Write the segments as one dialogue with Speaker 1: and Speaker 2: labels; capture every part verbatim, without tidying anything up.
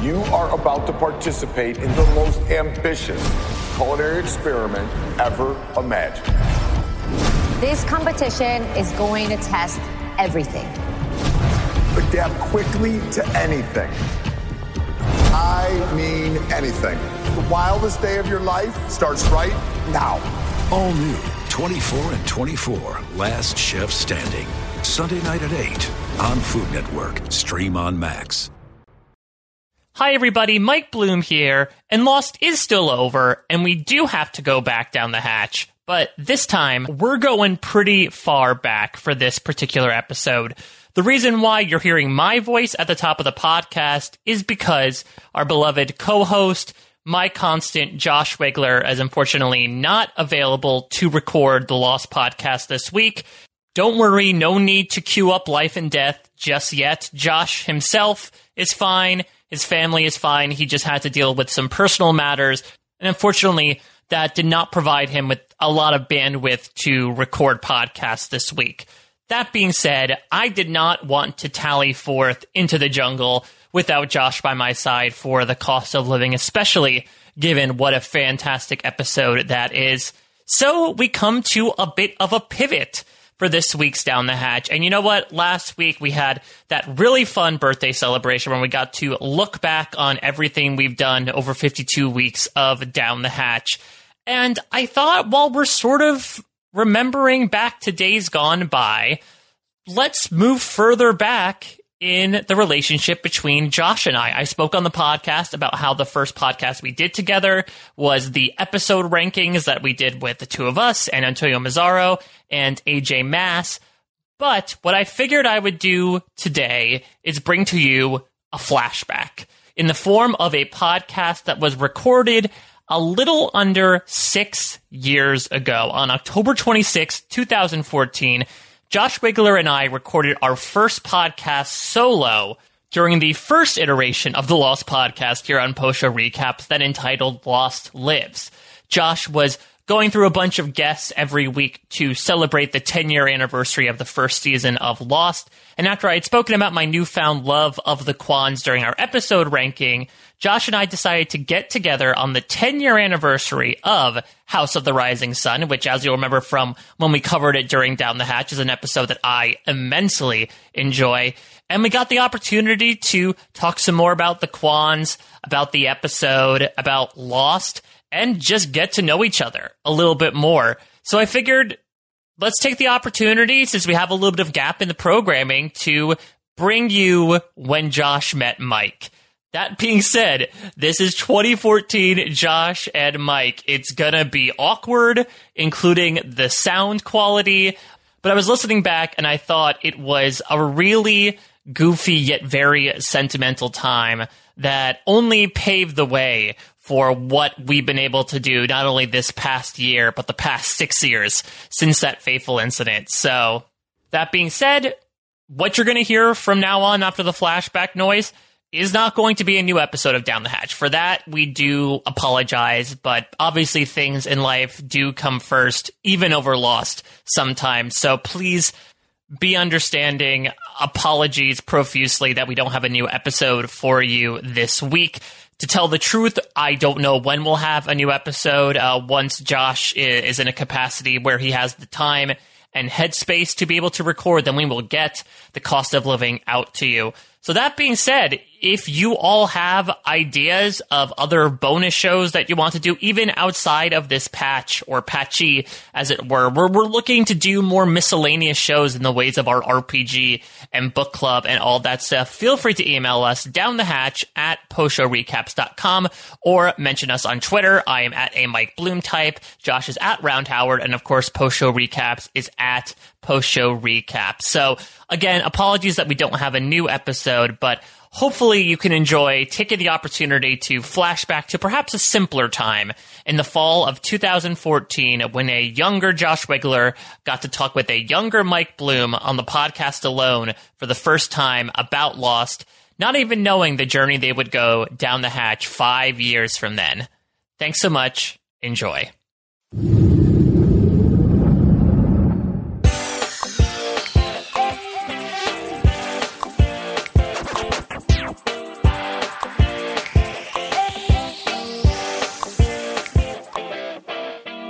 Speaker 1: You are about to participate in the most ambitious culinary experiment ever imagined.
Speaker 2: This competition is going to test everything.
Speaker 1: Adapt quickly to anything. I mean anything. The wildest day of your life starts right now.
Speaker 3: All new twenty-four and twenty-four, Last Chef Standing. Sunday night at eight on Food Network. Stream on Max.
Speaker 4: Hi everybody, Mike Bloom here, and Lost is still over, and we do have to go back down the hatch, but this time, we're going pretty far back for this particular episode. The reason why you're hearing my voice at the top of the podcast is because our beloved co-host, my constant Josh Wigler, is unfortunately not available to record the Lost podcast this week. Don't worry, no need to queue up life and death just yet. Josh himself is fine. His family is fine. He just had to deal with some personal matters. And unfortunately, that did not provide him with a lot of bandwidth to record podcasts this week. That being said, I did not want to tally forth into the jungle without Josh by my side for the cost of living, especially given what a fantastic episode that is. So we come to a bit of a pivot for this week's Down the Hatch. And you know what? Last week we had that really fun birthday celebration where we got to look back on everything we've done over fifty-two weeks of Down the Hatch. And I thought while we're sort of remembering back to days gone by, let's move further back in the relationship between Josh and I. I spoke on the podcast about how the first podcast we did together was the episode rankings that we did with the two of us and Antonio Mazzaro and A J Mass. But what I figured I would do today is bring to you a flashback in the form of a podcast that was recorded a little under six years ago. On October twenty-sixth, twenty fourteen, Josh Wigler and I recorded our first podcast solo during the first iteration of the Lost podcast here on Post Show Recaps that entitled Lost Lives. Josh was going through a bunch of guests every week to celebrate the ten-year anniversary of the first season of Lost. And after I had spoken about my newfound love of the Kwans during our episode ranking, Josh and I decided to get together on the ten-year anniversary of House of the Rising Sun, which, as you'll remember from when we covered it during Down the Hatch, is an episode that I immensely enjoy. And we got the opportunity to talk some more about the Kwans, about the episode, about Lost, and just get to know each other a little bit more. So I figured, let's take the opportunity, since we have a little bit of gap in the programming, to bring you When Josh Met Mike. That being said, this is twenty fourteen Josh and Mike. It's gonna be awkward, including the sound quality, but I was listening back and I thought it was a really goofy yet very sentimental time that only paved the way for what we've been able to do, not only this past year, but the past six years since that fateful incident. So, that being said, what you're going to hear from now on after the flashback noise is not going to be a new episode of Down the Hatch. For that, we do apologize, but obviously things in life do come first, even over Lost sometimes. So please be understanding. Apologies profusely that we don't have a new episode for you this week. To tell the truth, I don't know when we'll have a new episode. Uh, once Josh is in a capacity where he has the time and headspace to be able to record, then we will get the cost of living out to you. So that being said, if you all have ideas of other bonus shows that you want to do, even outside of this patch, or patchy, as it were, we're, we're looking to do more miscellaneous shows in the ways of our R P G and book club and all that stuff, feel free to email us downthehatch at post show recaps dot com or mention us on Twitter. I am at a Mike Bloom type. Josh is at Round Howard. And of course, Post Show Recaps is at Post Show Recap. So again, apologies that we don't have a new episode, but hopefully you can enjoy taking the opportunity to flash back to perhaps a simpler time in the fall of two thousand fourteen when a younger Josh Wigler got to talk with a younger Mike Bloom on the podcast alone for the first time about Lost, not even knowing the journey they would go down the hatch five years from then. Thanks so much. Enjoy.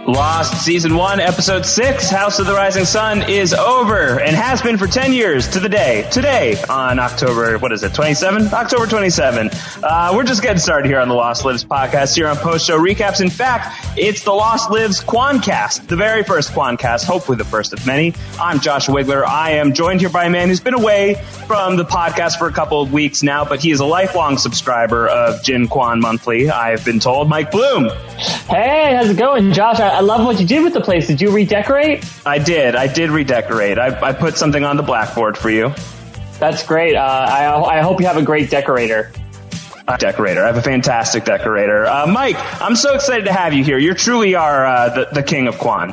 Speaker 5: Lost Season one, Episode six, House of the Rising Sun is over and has been for ten years to the day. Today, on October, what is it, twenty-seventh? October twenty-seventh. Uh, we're just getting started here on the Lost Lives podcast here on Post Show Recaps. In fact, it's the Lost Lives Quancast, the very first Quancast, hopefully the first of many. I'm Josh Wigler. I am joined here by a man who's been away from the podcast for a couple of weeks now, but he is a lifelong subscriber of Gin Quan Monthly, I've been told. Mike Bloom.
Speaker 6: Hey, how's it going, Josh? I, I love what you did with the place. Did you redecorate?
Speaker 5: I did. I did redecorate. I, I put something on the blackboard for you.
Speaker 6: That's great. Uh, I, I hope you have a great decorator.
Speaker 5: Uh, decorator. I have a fantastic decorator. Uh, Mike, I'm so excited to have you here. You truly are uh, the, the king of Quan.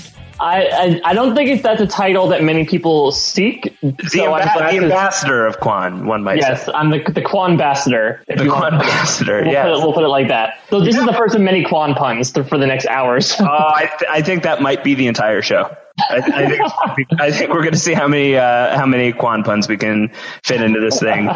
Speaker 6: I, I I don't think it's, that's a title that many people seek.
Speaker 5: The,
Speaker 6: so
Speaker 5: amba- the ambassador of Quan, one might
Speaker 6: yes,
Speaker 5: say.
Speaker 6: Yes, I'm the the Quan ambassador.
Speaker 5: The Quan ambassador,
Speaker 6: we'll
Speaker 5: yes.
Speaker 6: Put it, we'll put it like that. So this yeah. is the first of many Quan puns to, for the next hours.
Speaker 5: Oh, uh, I, th- I think that might be the entire show. I, I think I think we're going to see how many uh, how many Quan puns we can fit into this thing.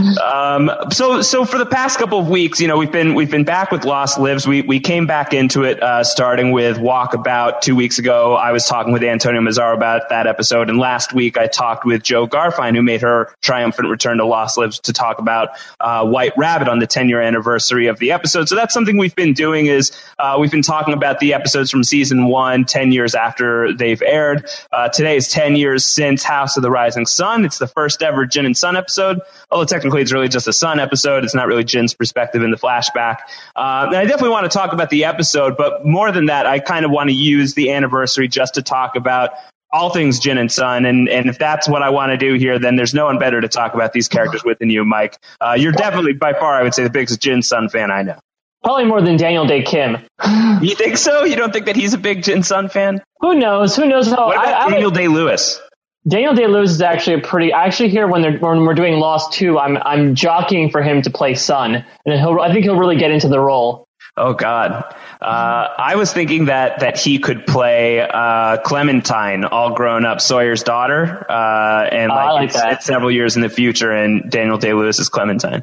Speaker 5: Um, so so for the past couple of weeks, you know, we've been we've been back with Lost Lives. We we came back into it uh, starting with Walkabout two weeks ago. I was talking with Antonio Mazzaro about that episode, and last week I talked with Joe Garfine, who made her triumphant return to Lost Lives, to talk about uh, White Rabbit on the ten year anniversary of the episode. So that's something we've been doing. Is uh, we've been talking about the episodes from season one, ten years after they've aired. Uh, today is ten years since House of the Rising Sun. It's the first ever Jin and Sun episode, although technically it's really just a Sun episode. It's not really Jin's perspective in the flashback. Uh, and I definitely want to talk about the episode, but more than that, I kind of want to use the anniversary just to talk about all things Jin and Sun. And, and if that's what I want to do here, then there's no one better to talk about these characters with than you, Mike. Uh, you're definitely, by far, I would say, the biggest Jin Sun fan I know.
Speaker 6: Probably more than Daniel Day Kim.
Speaker 5: You think so? You don't think that he's a big Jin Sun fan?
Speaker 6: Who knows? Who knows how?
Speaker 5: What about
Speaker 6: I, I,
Speaker 5: Daniel Day Lewis?
Speaker 6: Daniel Day Lewis is actually a pretty. I actually hear when they're when we're doing Lost two, I'm I'm jockeying for him to play Sun, and he'll I think he'll really get into the role.
Speaker 5: Oh God, uh, I was thinking that that he could play uh, Clementine, all grown up, Sawyer's daughter, uh, and like,
Speaker 6: oh, like
Speaker 5: it's, it's several years in the future, and Daniel Day Lewis is Clementine.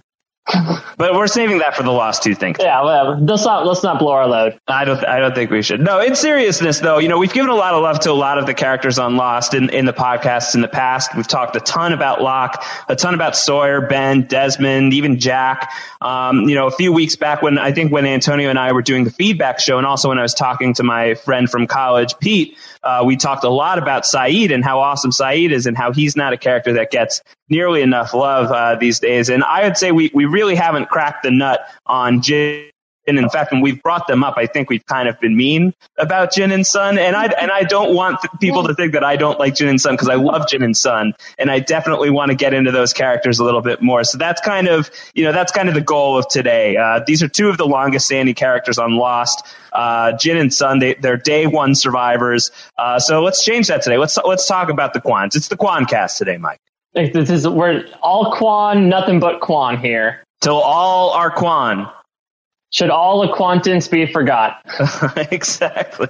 Speaker 5: But we're saving that for the Lost two thing.
Speaker 6: Yeah, well, let's not let's not blow our load.
Speaker 5: I don't I don't think we should. No, in seriousness though, you know, we've given a lot of love to a lot of the characters on Lost in, in the podcasts in the past. We've talked a ton about Locke, a ton about Sawyer, Ben, Desmond, even Jack. Um, you know, a few weeks back when I think when Antonio and I were doing the feedback show, and also when I was talking to my friend from college, Pete, uh, we talked a lot about Saeed and how awesome Saeed is and how he's not a character that gets nearly enough love uh, these days. And I would say we, we really haven't cracked the nut on Jin. And in fact, when we've brought them up, I think we've kind of been mean about Jin and Sun. And I and I don't want people to think that I don't like Jin and Sun, because I love Jin and Sun, and I definitely want to get into those characters a little bit more. So that's kind of you know that's kind of the goal of today. Uh, these are two of the longest standing characters on Lost. Uh, Jin and Sun, they, they're day one survivors. Uh, so let's change that today. Let's let's talk about the Quans. It's the Quancast today, Mike.
Speaker 6: This is we're all Quan, nothing but Quan here.
Speaker 5: Till all are Quan.
Speaker 6: Should all acquaintance be forgot?
Speaker 5: Exactly.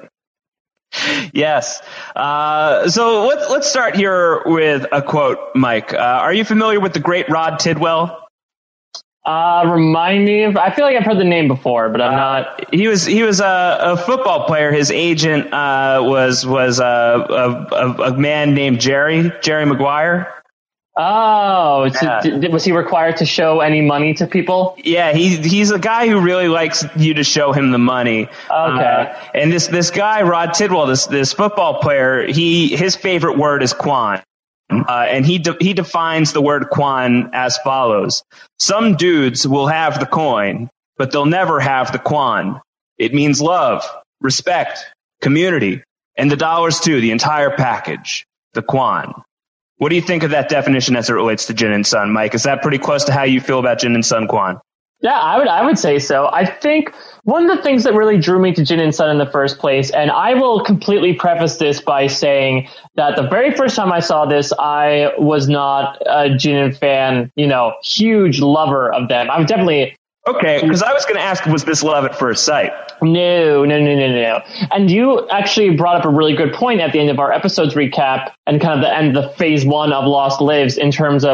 Speaker 5: Yes. Uh, so let's let's start here with a quote, Mike. Uh, are you familiar with the great Rod Tidwell?
Speaker 6: Uh, remind me of, I feel like I've heard the name before, but I'm not.
Speaker 5: Uh, he was he was a, a football player. His agent uh, was was a, a, a man named Jerry Jerry Maguire.
Speaker 6: Oh,
Speaker 5: yeah.
Speaker 6: So was he required to show any money to people?
Speaker 5: Yeah, he he's a guy who really likes you to show him the money.
Speaker 6: Okay.
Speaker 5: Uh, and this this guy Rod Tidwell, this this football player, he his favorite word is Quan. Uh, and he de- he defines the word Quan as follows: some dudes will have the coin, but they'll never have the Quan. It means love, respect, community, and the dollars too, the entire package, the Quan. What do you think of that definition as it relates to Jin and Sun, Mike? Is that pretty close to how you feel about Jin and Sun Quan?
Speaker 6: Yeah, I would I would say so. I think one of the things that really drew me to Jin and Sun in the first place, and I will completely preface this by saying that the very first time I saw this, I was not a Jin fan, you know, huge lover of them. I was definitely...
Speaker 5: Okay, because I was going to ask, was this love at first sight?
Speaker 6: No, no, no, no, no. And you actually brought up a really good point at the end of our episode's recap and kind of the end of the phase one of Lost Lives in terms of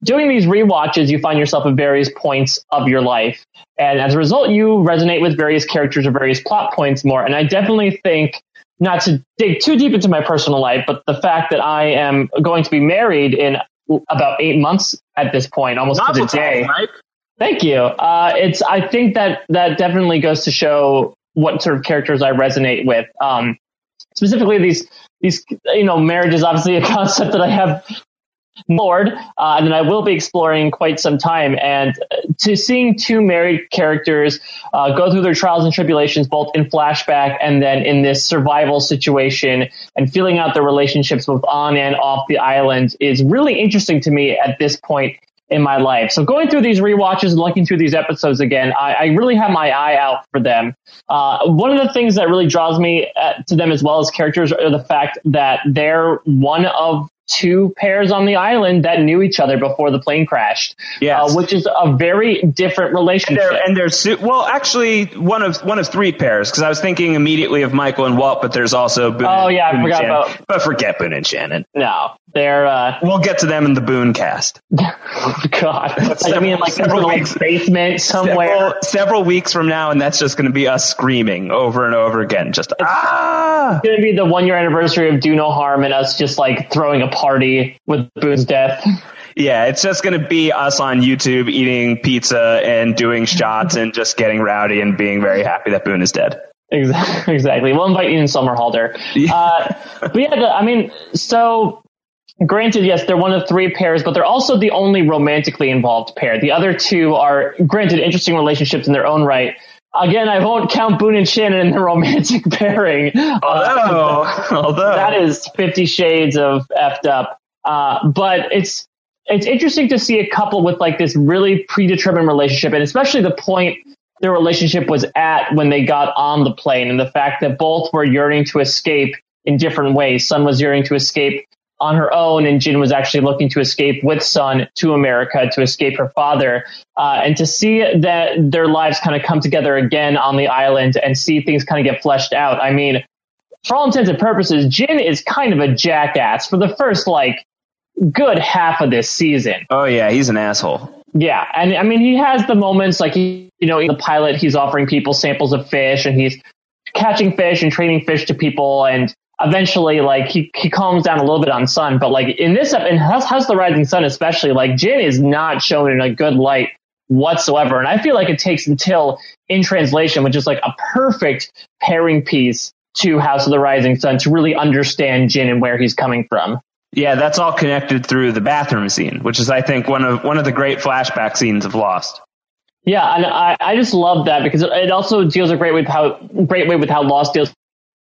Speaker 6: doing these rewatches, you find yourself at various points of your life. And as a result, you resonate with various characters or various plot points more. And I definitely think, not to dig too deep into my personal life, but the fact that I am going to be married in about eight months at this point, almost to the day. Mike. Thank you. Uh, it's, I think that that definitely goes to show what sort of characters I resonate with. Um, specifically these, these, you know, marriage is obviously a concept that I have Lord, uh, and then I will be exploring quite some time. And to seeing two married characters uh, go through their trials and tribulations, both in flashback and then in this survival situation, and feeling out their relationships both on and off the island is really interesting to me at this point in my life. So going through these rewatches and looking through these episodes again, I, I really have my eye out for them. Uh, one of the things that really draws me at, to them as well as characters are the fact that they're one of two pairs on the island that knew each other before the plane crashed. Yes. Uh, which is a very different relationship.
Speaker 5: And they're, and they're su- well, actually, one of one of three pairs, because I was thinking immediately of Michael and Walt, but there's also Boone.
Speaker 6: Oh, yeah,
Speaker 5: Boone
Speaker 6: I forgot
Speaker 5: about.
Speaker 6: About.
Speaker 5: But forget Boone and Shannon.
Speaker 6: No, they're. Uh,
Speaker 5: we'll get to them in the Boone cast.
Speaker 6: Oh, God,
Speaker 5: several,
Speaker 6: I mean, like
Speaker 5: several
Speaker 6: in
Speaker 5: weeks,
Speaker 6: basement somewhere.
Speaker 5: Several, several weeks from now, and that's just going to be us screaming over and over again. Just
Speaker 6: it's,
Speaker 5: ah.
Speaker 6: It's going to be the one year anniversary of Do No Harm, and us just like throwing a party with Boone's death.
Speaker 5: Yeah, it's just going to be us on YouTube eating pizza and doing shots and just getting rowdy and being very happy that Boone is dead.
Speaker 6: Exactly. Exactly. We'll invite you in Summerhalder. Yeah. Uh, but yeah, the, I mean, so granted, yes, they're one of three pairs, but they're also the only romantically involved pair. The other two are, granted, interesting relationships in their own right. Again, I won't count Boone and Shannon in the romantic pairing.
Speaker 5: Although, uh, although
Speaker 6: that is Fifty Shades of effed up. Uh, but it's it's interesting to see a couple with like this really predetermined relationship, and especially the point their relationship was at when they got on the plane, and the fact that both were yearning to escape in different ways. Sun was yearning to escape on her own, and Jin was actually looking to escape with Sun to America to escape her father. Uh, and to see that their lives kind of come together again on the island and see things kind of get fleshed out. I mean, for all intents and purposes, Jin is kind of a jackass for the first, like, good half of this season.
Speaker 5: Oh, yeah, he's an asshole.
Speaker 6: Yeah, and I mean, he has the moments, like, he, you know, in the pilot, he's offering people samples of fish, and he's catching fish and trading fish to people, and eventually, like, he, he calms down a little bit on Sun, but, like, in this, in How's, How's the Rising Sun especially, like, Jin is not shown in a good light whatsoever, and I feel like it takes until In Translation, which is, like, a perfect pairing piece to House of the Rising Sun to really understand Jin and where he's coming from.
Speaker 5: Yeah, that's all connected through the bathroom scene, which is, I think, one of one of the great flashback scenes of Lost.
Speaker 6: Yeah, and I, I just love that because it also deals a great way with how great way with how Lost deals.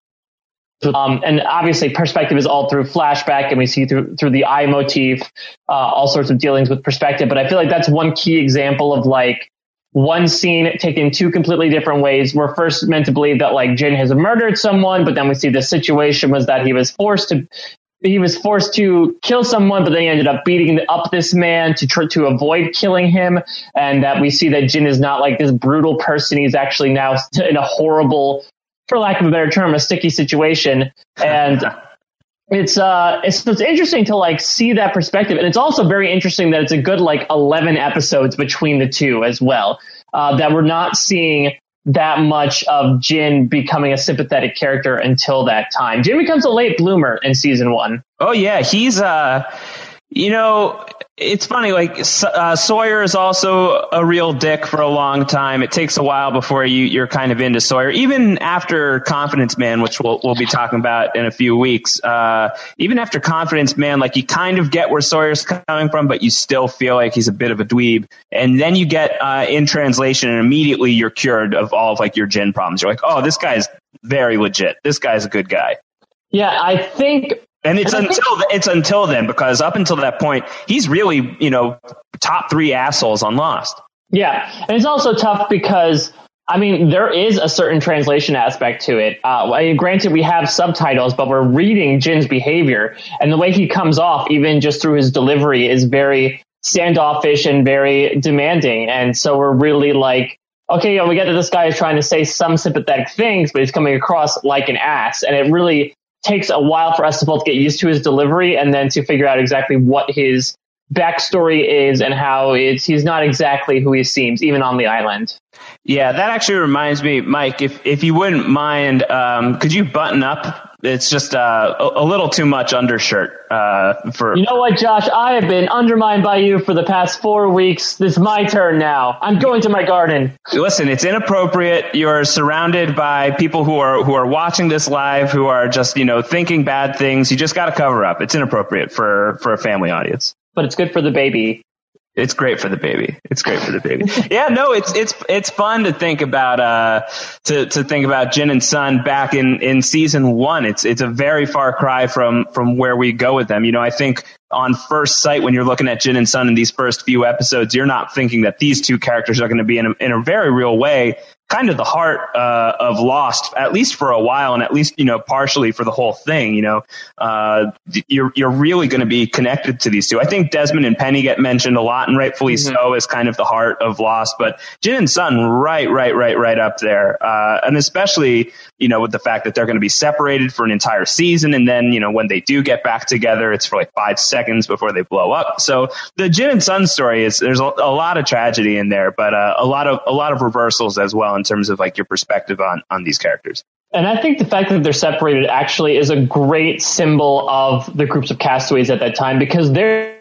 Speaker 6: Um, and obviously, perspective is all through flashback, and we see through through the eye motif, uh, all sorts of dealings with perspective. But I feel like that's one key example of like one scene taken two completely different ways. We're first meant to believe that like Jin has murdered someone, but then we see the situation was that he was forced to. He was forced to kill someone, but then he ended up beating up this man to try to avoid killing him. And that we see that Jin is not like this brutal person. He's actually now in a horrible, for lack of a better term, a sticky situation. And it's, uh, it's, it's interesting to like see that perspective. And it's also very interesting that it's a good like eleven episodes between the two as well, uh, that we're not seeing that much of Jin becoming a sympathetic character until that time. Jin becomes a late bloomer in season one.
Speaker 5: Oh yeah, he's uh, you know, it's funny. Like uh, Sawyer is also a real dick for a long time. It takes a while before you you're kind of into Sawyer, even after Confidence Man, which we'll we'll be talking about in a few weeks. Uh, even after Confidence Man, like you kind of get where Sawyer's coming from, but you still feel like he's a bit of a dweeb. And then you get uh, In Translation, and immediately you're cured of all of like your Jin problems. You're like, oh, this guy's very legit. This guy's a good guy.
Speaker 6: Yeah, I think.
Speaker 5: And it's until it's until then, because up until that point, he's really, you know, top three assholes on Lost.
Speaker 6: Yeah, and it's also tough because, I mean, there is a certain translation aspect to it. Uh, I mean, granted, we have subtitles, but we're reading Jin's behavior, and the way he comes off, even just through his delivery, is very standoffish and very demanding. And so we're really like, okay, you know, we get that this guy is trying to say some sympathetic things, but he's coming across like an ass, and it really takes a while for us to both get used to his delivery and then to figure out exactly what his backstory is and how it's he's not exactly who he seems, even on the island.
Speaker 5: Yeah, that actually reminds me, Mike, if if you wouldn't mind, um, could you button up? It's just uh, a, a little too much undershirt uh, for.
Speaker 6: You know what, Josh? I have been undermined by you for the past four weeks. This is my turn now. I'm going to my garden.
Speaker 5: Listen, it's inappropriate. You're surrounded by people who are who are watching this live, who are just, you know, thinking bad things. You just got to cover up. It's inappropriate for for a family audience.
Speaker 6: But it's good for the baby.
Speaker 5: It's great for the baby. It's great for the baby. Yeah, no, it's it's it's fun to think about uh to to think about Jin and Sun back in, in season one. It's it's a very far cry from from where we go with them. You know, I think on first sight, when you're looking at Jin and Sun in these first few episodes, you're not thinking that these two characters are going to be in a, in a very real way kind of the heart uh, of Lost, at least for a while, and at least, you know, partially for the whole thing. You know, uh, you're you're really going to be connected to these two. I think Desmond and Penny get mentioned a lot, and rightfully mm-hmm. so, as kind of the heart of Lost. But Jin and Sun, right, right, right, right up there, uh, and especially, you know, with the fact that they're going to be separated for an entire season, and then, you know, when they do get back together, it's for like five seconds before they blow up. So the Jin and Sun story is there's a, a lot of tragedy in there, but uh, a lot of a lot of reversals as well in terms of like your perspective on on these characters.
Speaker 6: And I think the fact that they're separated actually is a great symbol of the groups of castaways at that time, because they're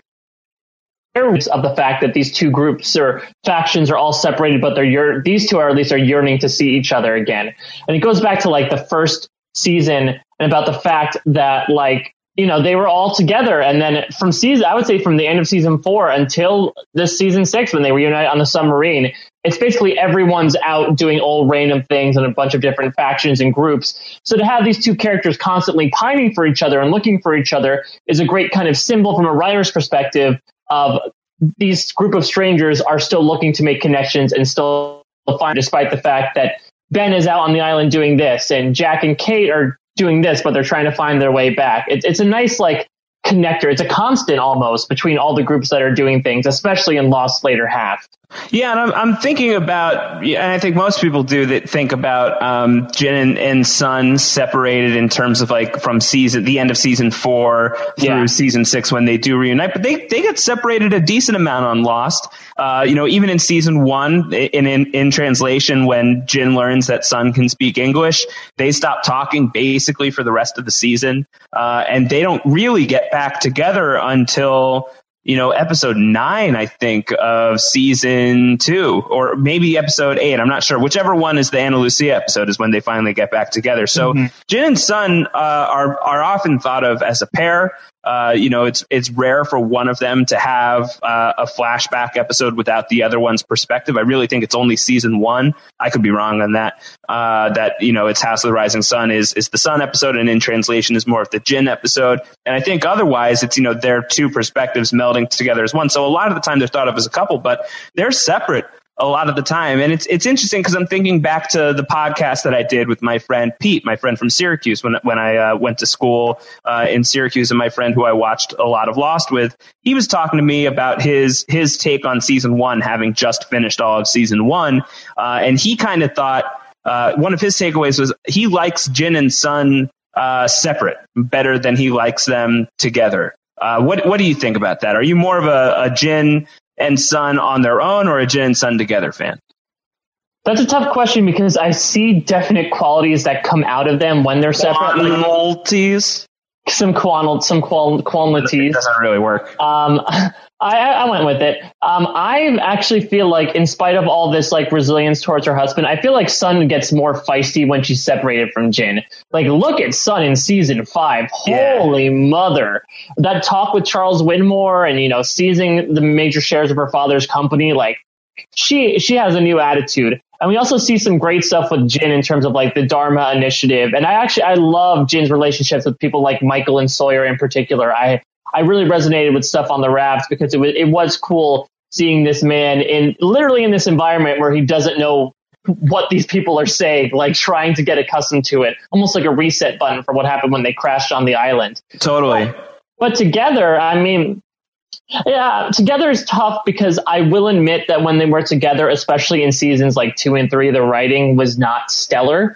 Speaker 6: of the fact that these two groups or factions are all separated, but they're yearn- these two are at least are yearning to see each other again. And it goes back to like the first season and about the fact that, like, you know, they were all together, and then from season, I would say from the end of season four until this season six, when they reunite on the submarine, it's basically everyone's out doing all random things in a bunch of different factions and groups. So to have these two characters constantly pining for each other and looking for each other is a great kind of symbol from a writer's perspective of these group of strangers are still looking to make connections and still find, despite the fact that Ben is out on the island doing this and Jack and Kate are doing this, but they're trying to find their way back. It, it's a nice, like, connector. It's a constant almost between all the groups that are doing things, especially in Lost's later half.
Speaker 5: Yeah, and I'm, I'm thinking about, and I think most people do, that think about um, Jin and, and Sun separated in terms of like from season, the end of season four through yeah. season six when they do reunite. But they they get separated a decent amount on Lost. Uh, you know, even in season one, in, in in translation, when Jin learns that Sun can speak English, they stop talking basically for the rest of the season, uh, and they don't really get back together until, you know, episode nine, I think, of season two, or maybe episode eight. I'm not sure. Whichever one is the Ana Lucia episode is when they finally get back together. So mm-hmm. Jin and Sun uh, are are often thought of as a pair. Uh, you know, it's it's rare for one of them to have uh, a flashback episode without the other one's perspective. I really think it's only season one. I could be wrong on that. Uh, that, you know, it's House of the Rising Sun is is the Sun episode, and in translation is more of the Jin episode. And I think otherwise it's, you know, their two perspectives melding together as one. So a lot of the time they're thought of as a couple, but they're separate a lot of the time. And it's it's interesting because I'm thinking back to the podcast that I did with my friend Pete, my friend from Syracuse, when when I uh, went to school uh, in Syracuse, and my friend who I watched a lot of Lost with. He was talking to me about his his take on season one, having just finished all of season one, uh, and he kind of thought uh, one of his takeaways was he likes Jin and Sun uh, separate better than he likes them together. Uh, what what do you think about that? Are you more of a, a Jin and Sun on their own, or a Jin and Sun together fan?
Speaker 6: That's a tough question because I see definite qualities that come out of them when they're separate.
Speaker 5: Qualities?
Speaker 6: Some qual, some qual, qualities.
Speaker 5: It doesn't really work.
Speaker 6: Um, I, I went with it. Um, I actually feel like, in spite of all this like resilience towards her husband, I feel like Sun gets more feisty when she's separated from Jin. Like, look at Sun in season five.
Speaker 5: Yeah.
Speaker 6: Holy mother! That talk with Charles Widmore, and, you know, seizing the major shares of her father's company. Like, she she has a new attitude. And we also see some great stuff with Jin in terms of like the Dharma Initiative. And I actually I love Jin's relationships with people like Michael and Sawyer in particular. I I really resonated with stuff on the rafts because it was it was cool seeing this man in literally in this environment where he doesn't know what these people are saying, like trying to get accustomed to it, almost like a reset button for what happened when they crashed on the island.
Speaker 5: Totally.
Speaker 6: But, but together, I mean, yeah, together is tough because I will admit that when they were together, especially in seasons like two and three, the writing was not stellar.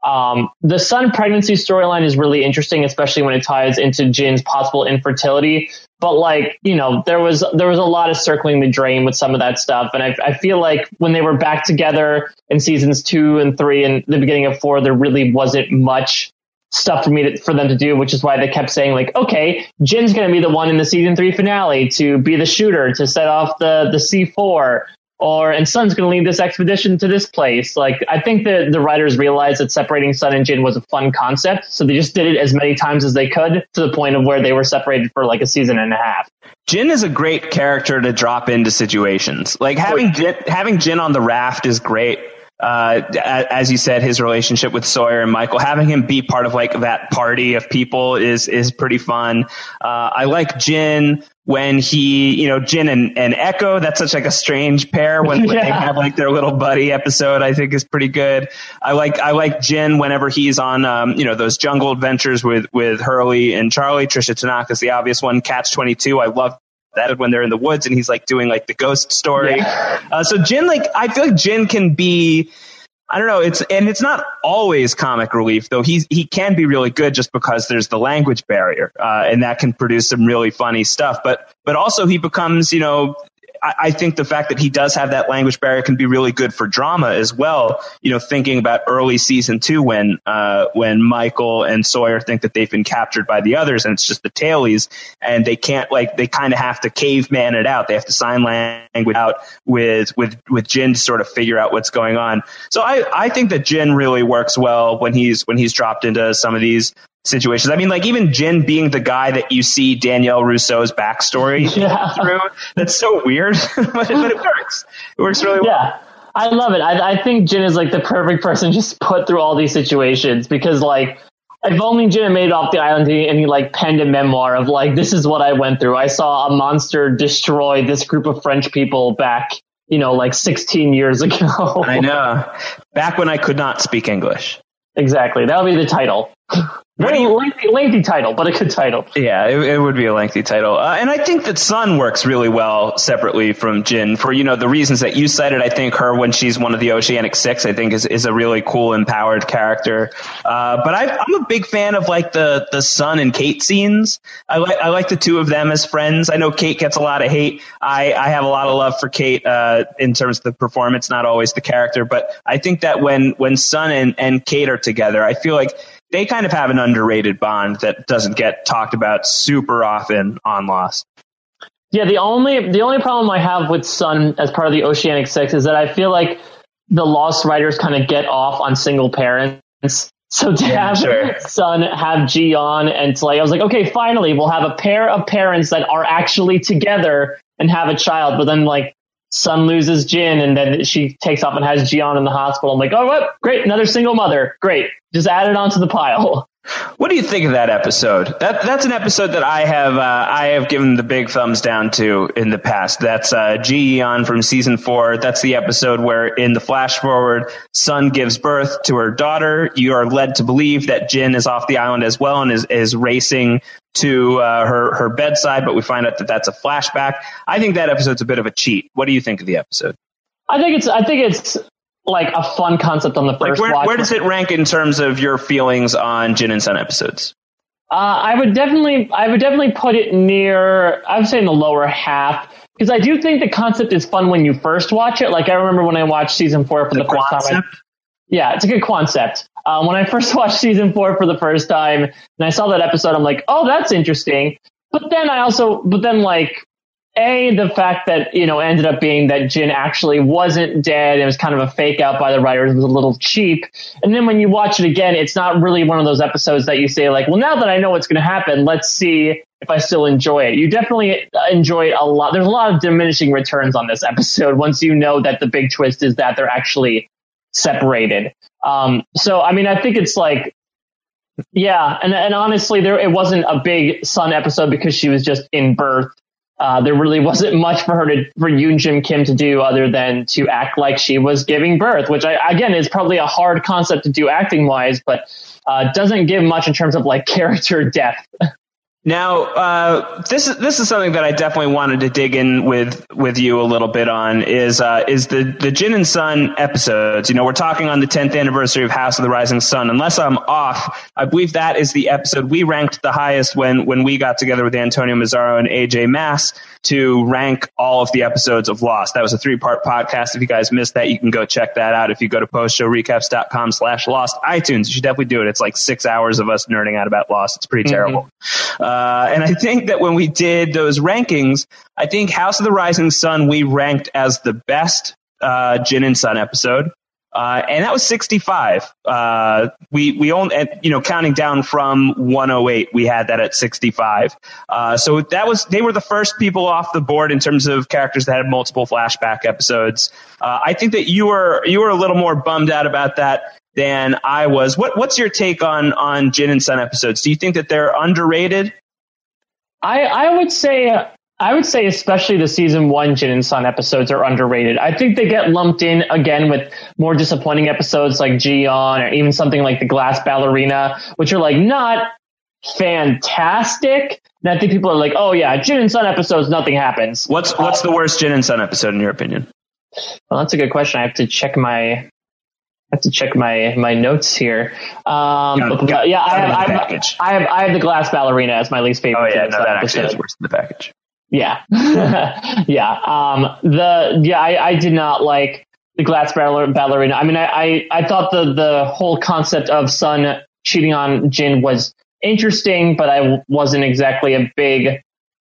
Speaker 6: Um, the Sun pregnancy storyline is really interesting, especially when it ties into Jin's possible infertility. But like, you know, there was there was a lot of circling the drain with some of that stuff. And I, I feel like when they were back together in seasons two and three and the beginning of four, there really wasn't much stuff for me to, for them to do, which is why they kept saying like, okay, Jin's going to be the one in the season three finale to be the shooter, to set off the, the C four. Or, and Sun's going to lead this expedition to this place. Like, I think that the writers realized that separating Sun and Jin was a fun concept, so they just did it as many times as they could to the point of where they were separated for like a season and a half.
Speaker 5: Jin is a great character to drop into situations. Like having Jin, having Jin on the raft is great. Uh, as you said, his relationship with Sawyer and Michael, having him be part of like that party of people is is pretty fun. Uh, I like Jin when he, you know, Jin and, and Echo. That's such like a strange pair when, when yeah. they have like their little buddy episode. I think is pretty good. I like I like Jin whenever he's on, um, you know, those jungle adventures with with Hurley and Charlie. Trisha Tanaka's the obvious one. Catch twenty-two. I love that when they're in the woods and he's like doing like the ghost story. Yeah. Uh, so Jin, like, I feel like Jin can be, I don't know, it's, and it's not always comic relief, though he's, he can be really good just because there's the language barrier, uh, and that can produce some really funny stuff. But, but also he becomes, you know, I think the fact that he does have that language barrier can be really good for drama as well. You know, thinking about early season two when uh, when Michael and Sawyer think that they've been captured by the others and it's just the tailies and they can't, like, they kind of have to caveman it out. They have to sign language out with with with Jin to sort of figure out what's going on. So I I think that Jin really works well when he's when he's dropped into some of these situations. I mean, like even Jin being the guy that you see Danielle Rousseau's backstory yeah. through. That's so weird, but, but it works. It works really well.
Speaker 6: Yeah, I love it. I, I think Jin is like the perfect person just put through all these situations because like if only Jin had made it off the island and he like penned a memoir of like, this is what I went through. I saw a monster destroy this group of French people back, you know, like sixteen years ago.
Speaker 5: I know. Back when I could not speak English.
Speaker 6: Exactly. That'll be the title. Very lengthy, lengthy title, but a good title.
Speaker 5: Yeah, it, it would be a lengthy title. Uh, and I think that Sun works really well separately from Jin for, you know, the reasons that you cited. I think her when she's one of the Oceanic Six, I think is, is a really cool, empowered character. Uh, but I, I'm a big fan of like the, the Sun and Kate scenes. I like, I like the two of them as friends. I know Kate gets a lot of hate. I, I have a lot of love for Kate, uh, in terms of the performance, not always the character. But I think that when, when Sun and, and Kate are together, I feel like they kind of have an underrated bond that doesn't get talked about super often on Lost.
Speaker 6: Yeah, the only the only problem I have with Sun as part of the Oceanic Six is that I feel like the Lost writers kind of get off on single parents. So to yeah, have sure. Sun, have Ji-yeon, and Slay, I was like, okay, finally, we'll have a pair of parents that are actually together and have a child. But then, like, Sun loses Jin, and then she takes off and has Ji-yeon in the hospital. I'm like, oh, what? Great, another single mother. Great. Just add it onto the pile.
Speaker 5: What do you think of that episode? That that's an episode that I have uh, I have given the big thumbs down to in the past. That's uh, Ji-yeon from season four. That's the episode where in the flash forward, Sun gives birth to her daughter. You are led to believe that Jin is off the island as well and is is racing to uh, her her bedside, but we find out that that's a flashback. I think that episode's a bit of a cheat. What do you think of the episode?
Speaker 6: I think it's I think it's. like a fun concept on the first
Speaker 5: like where,
Speaker 6: watch.
Speaker 5: Where does it rank in terms of your feelings on Jin and Sun episodes?
Speaker 6: Uh, I would definitely, I would definitely put it near, I would say in the lower half, because I do think the concept is fun when you first watch it. Like I remember when I watched season four for the, the first concept? time. I, yeah, it's a good concept. Um, when I first watched season four for the first time and I saw that episode, I'm like, oh, that's interesting. But then I also, but then like, A, the fact that, you know, ended up being that Jin actually wasn't dead. It was kind of a fake out by the writers. It was a little cheap. And then when you watch it again, it's not really one of those episodes that you say like, well, now that I know what's going to happen, let's see if I still enjoy it. You definitely enjoy it a lot. There's a lot of diminishing returns on this episode once you know that the big twist is that they're actually separated. Um, so, I mean, I think it's like, yeah. And, and honestly, there it wasn't a big Sun episode because she was just in birth. Uh, there really wasn't much for her to, for Yoon Jim Kim to do other than to act like she was giving birth, which I, again, is probably a hard concept to do acting wise, but, uh, doesn't give much in terms of like character depth.
Speaker 5: Now, uh, this is this is something that I definitely wanted to dig in with with you a little bit on is uh, is the the Jin and Sun episodes. You know, we're talking on the tenth anniversary of House of the Rising Sun. Unless I'm off, I believe that is the episode we ranked the highest when when we got together with Antonio Mazzaro and A J Mass to rank all of the episodes of Lost. That was a three part podcast. If you guys missed that, you can go check that out. If you go to postshowrecaps.com slash Lost iTunes, you should definitely do it. It's like six hours of us nerding out about Lost. It's pretty terrible. Mm-hmm. Uh, Uh, and I think that when we did those rankings, I think House of the Rising Sun we ranked as the best uh, Jin and Sun episode, uh, and that was sixty-five. Uh, we we only, you know, counting down from one oh eight, we had that at sixty-five. Uh, so that was they were the first people off the board in terms of characters that had multiple flashback episodes. Uh, I think that you were you were a little more bummed out about that than I was. What what's your take on on Jin and Sun episodes? Do you think that they're underrated?
Speaker 6: I, I would say, I would say, especially the season one Jin and Sun episodes are underrated. I think they get lumped in again with more disappointing episodes like Ji-on or even something like the Glass Ballerina, which are like not fantastic. And I think people are like, oh yeah, Jin and Sun episodes, nothing happens.
Speaker 5: What's what's the worst Jin and Sun episode in your opinion?
Speaker 6: Well, that's a good question. I have to check my. I have to check my, my notes here. Um, got, but, got, yeah, I have, I, have, I have I have the Glass Ballerina as my least favorite.
Speaker 5: Oh yeah, no, that actually is worse than the package.
Speaker 6: Yeah, yeah. Um, the yeah, I, I did not like the Glass Ballerina. I mean, I, I, I thought the the whole concept of Sun cheating on Jin was interesting, but I wasn't exactly a big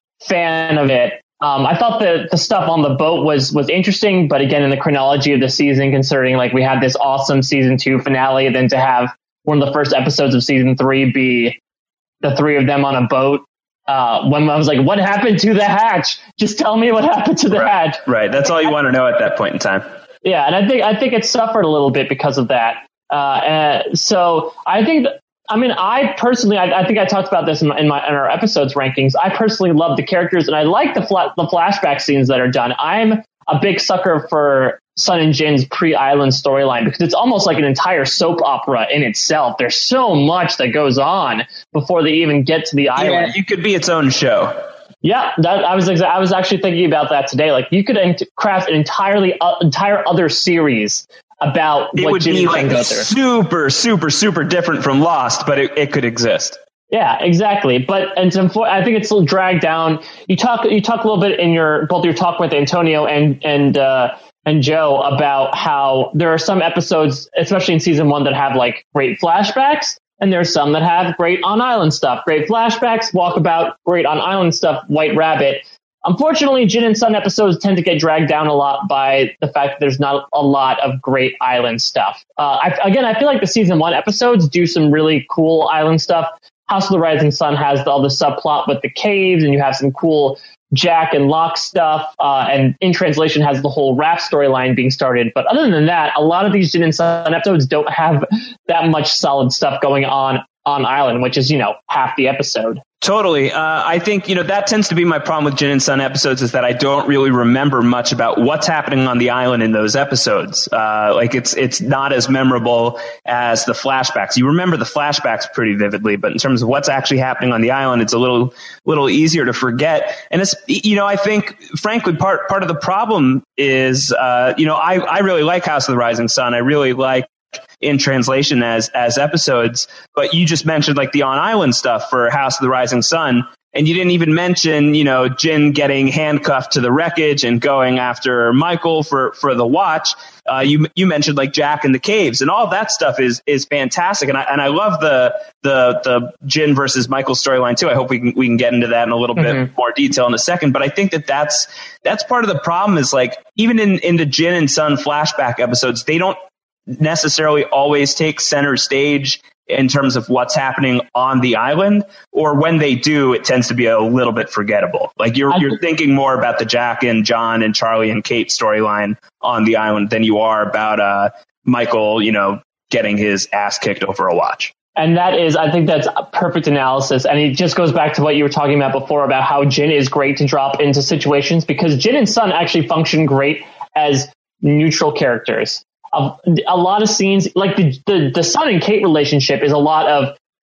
Speaker 6: fan of it. Um, I thought the, the stuff on the boat was, was interesting, but again, in the chronology of the season, considering like we had this awesome season two finale, then to have one of the first episodes of season three be the three of them on a boat. Uh, when I was like, what happened to the hatch? Just tell me what happened to the
Speaker 5: right,
Speaker 6: hatch.
Speaker 5: Right. That's all you want to know at that point in time.
Speaker 6: Yeah. And I think, I think it suffered a little bit because of that. Uh, and so I think that, I mean, I personally, I, I think I talked about this in, my, in, my, in our episodes rankings. I personally love the characters, and I like the fla- the flashback scenes that are done. I'm a big sucker for Sun and Jin's pre-island storyline because it's almost like an entire soap opera in itself. There's so much that goes on before they even get to the island.
Speaker 5: Yeah, it could be its own show.
Speaker 6: Yeah, that, I was exa- I was actually thinking about that today. Like, you could ent- craft an entirely uh, entire other series about
Speaker 5: it
Speaker 6: what
Speaker 5: would
Speaker 6: Jin
Speaker 5: be
Speaker 6: and
Speaker 5: like
Speaker 6: go through.
Speaker 5: super, super, super different from Lost, but it, it could exist.
Speaker 6: Yeah, exactly. But and some, I think it's dragged down. You talk you talk a little bit in your both your talk with Antonio and and uh, and Joe about how there are some episodes, especially in season one, that have like great flashbacks, and there are some that have great on island stuff, great flashbacks, walkabout, great on island stuff, White Rabbit. Unfortunately, Jin and Sun episodes tend to get dragged down a lot by the fact that there's not a lot of great island stuff. Uh, I, again, I feel like the season one episodes do some really cool island stuff. House of the Rising Sun has all the subplot with the caves, and you have some cool Jack and Locke stuff. Uh, and in translation has the whole rap storyline being started. But other than that, a lot of these Jin and Sun episodes don't have that much solid stuff going on on island, which is, you know, half the episode.
Speaker 5: Totally. Uh, I think, you know, that tends to be my problem with Jin and Sun episodes is that I don't really remember much about what's happening on the island in those episodes. Uh, like it's, it's not as memorable as the flashbacks. You remember the flashbacks pretty vividly, but in terms of what's actually happening on the island, it's a little, little easier to forget. And it's, you know, I think frankly, part, part of the problem is, uh, you know, I, I really like House of the Rising Sun. I really like in translation as as episodes, but you just mentioned like the on island stuff for House of the Rising Sun, and you didn't even mention, you know, Jin getting handcuffed to the wreckage and going after Michael for for the watch. Uh, you you mentioned like Jack in the caves, and all of that stuff is is fantastic, and I and I love the the the Jin versus Michael storyline too. I hope we can we can get into that in a little mm-hmm. bit more detail in a second, but I think that that's that's part of the problem is like even in in the Jin and Sun flashback episodes, they don't necessarily always take center stage in terms of what's happening on the island, or when they do, it tends to be a little bit forgettable. Like you're you're thinking more about the Jack and John and Charlie and Kate storyline on the island than you are about uh, Michael, you know, getting his ass kicked over a watch.
Speaker 6: And that is, I think that's a perfect analysis. And it just goes back to what you were talking about before about how Jin is great to drop into situations, because Jin and Sun actually function great as neutral characters. A, a lot of scenes, like the, the, the Sun and Kate relationship is a lot of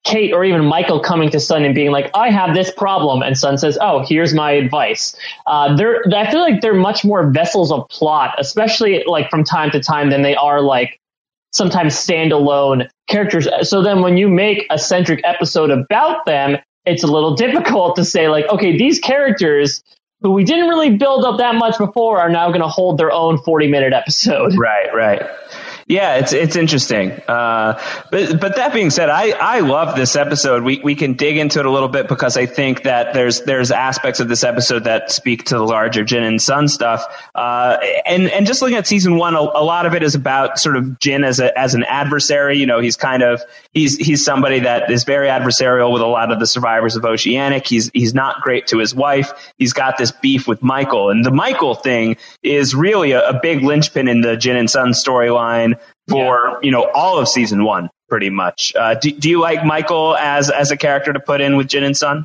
Speaker 6: Kate or even Michael coming to Sun and being like, I have this problem. And Sun says, oh, here's my advice. Uh, they're, I feel like they're much more vessels of plot, especially like from time to time than they are like sometimes standalone characters. So then when you make a centric episode about them, it's a little difficult to say like, okay, these characters who we didn't really build up that much before are now going to hold their own forty minute episode.
Speaker 5: Right, right. Yeah, it's it's interesting. Uh, but but that being said, I, I love this episode. We we can dig into it a little bit because I think that there's there's aspects of this episode that speak to the larger Jin and Sun stuff. Uh, and and just looking at season one, a, a lot of it is about sort of Jin as a as an adversary. You know, he's kind of he's he's somebody that is very adversarial with a lot of the survivors of Oceanic. He's he's not great to his wife. He's got this beef with Michael, and the Michael thing is really a, a big linchpin in the Jin and Sun storyline for, yeah. you know, all of season one, pretty much. Uh, do, do you like Michael as as a character to put in with Jin and Sun?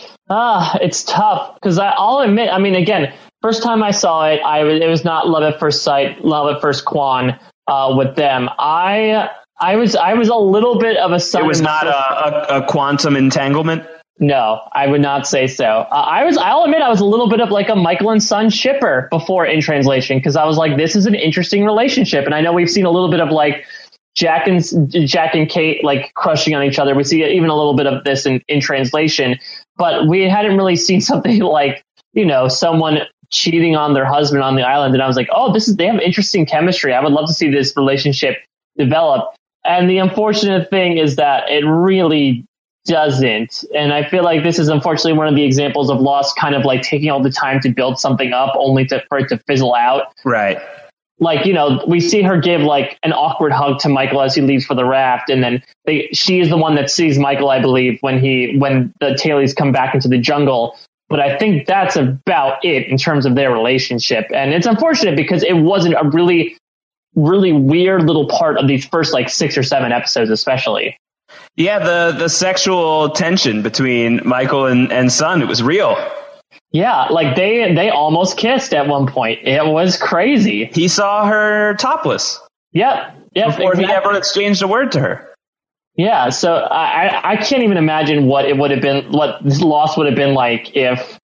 Speaker 6: Ah, it's tough because I'll admit, I mean, again, first time I saw it, I was, it was not love at first sight, love at first Quan uh, with them. I I was I was a little bit of a Sun.
Speaker 5: It was not a, a, a quantum entanglement.
Speaker 6: No, I would not say so. Uh, I was, I'll admit, I was a little bit of like a Michael and Sun shipper before in translation because I was like, this is an interesting relationship, and I know we've seen a little bit of like Jack and Jack and Kate like crushing on each other. We see even a little bit of this in, in translation, but we hadn't really seen something like, you know, someone cheating on their husband on the island, and I was like, oh, this is they have interesting chemistry. I would love to see this relationship develop. And the unfortunate thing is that it really doesn't. And I feel like this is unfortunately one of the examples of Lost kind of like taking all the time to build something up only to, for it to fizzle out.
Speaker 5: Right.
Speaker 6: Like, you know, we see her give like an awkward hug to Michael as he leaves for the raft. And then they, she is the one that sees Michael, I believe, when he, when the tailies come back into the jungle. But I think that's about it in terms of their relationship. And it's unfortunate because it wasn't a really, really weird little part of these first like six or seven episodes, especially.
Speaker 5: Yeah, the, the sexual tension between Michael and, and Sun, it was real.
Speaker 6: Yeah, like they they almost kissed at one point. It was crazy.
Speaker 5: He saw her topless.
Speaker 6: Yep. Yep.
Speaker 5: Before
Speaker 6: exactly.
Speaker 5: he ever exchanged a word to her.
Speaker 6: Yeah, so I, I can't even imagine what it would have been, what this Lost would have been like if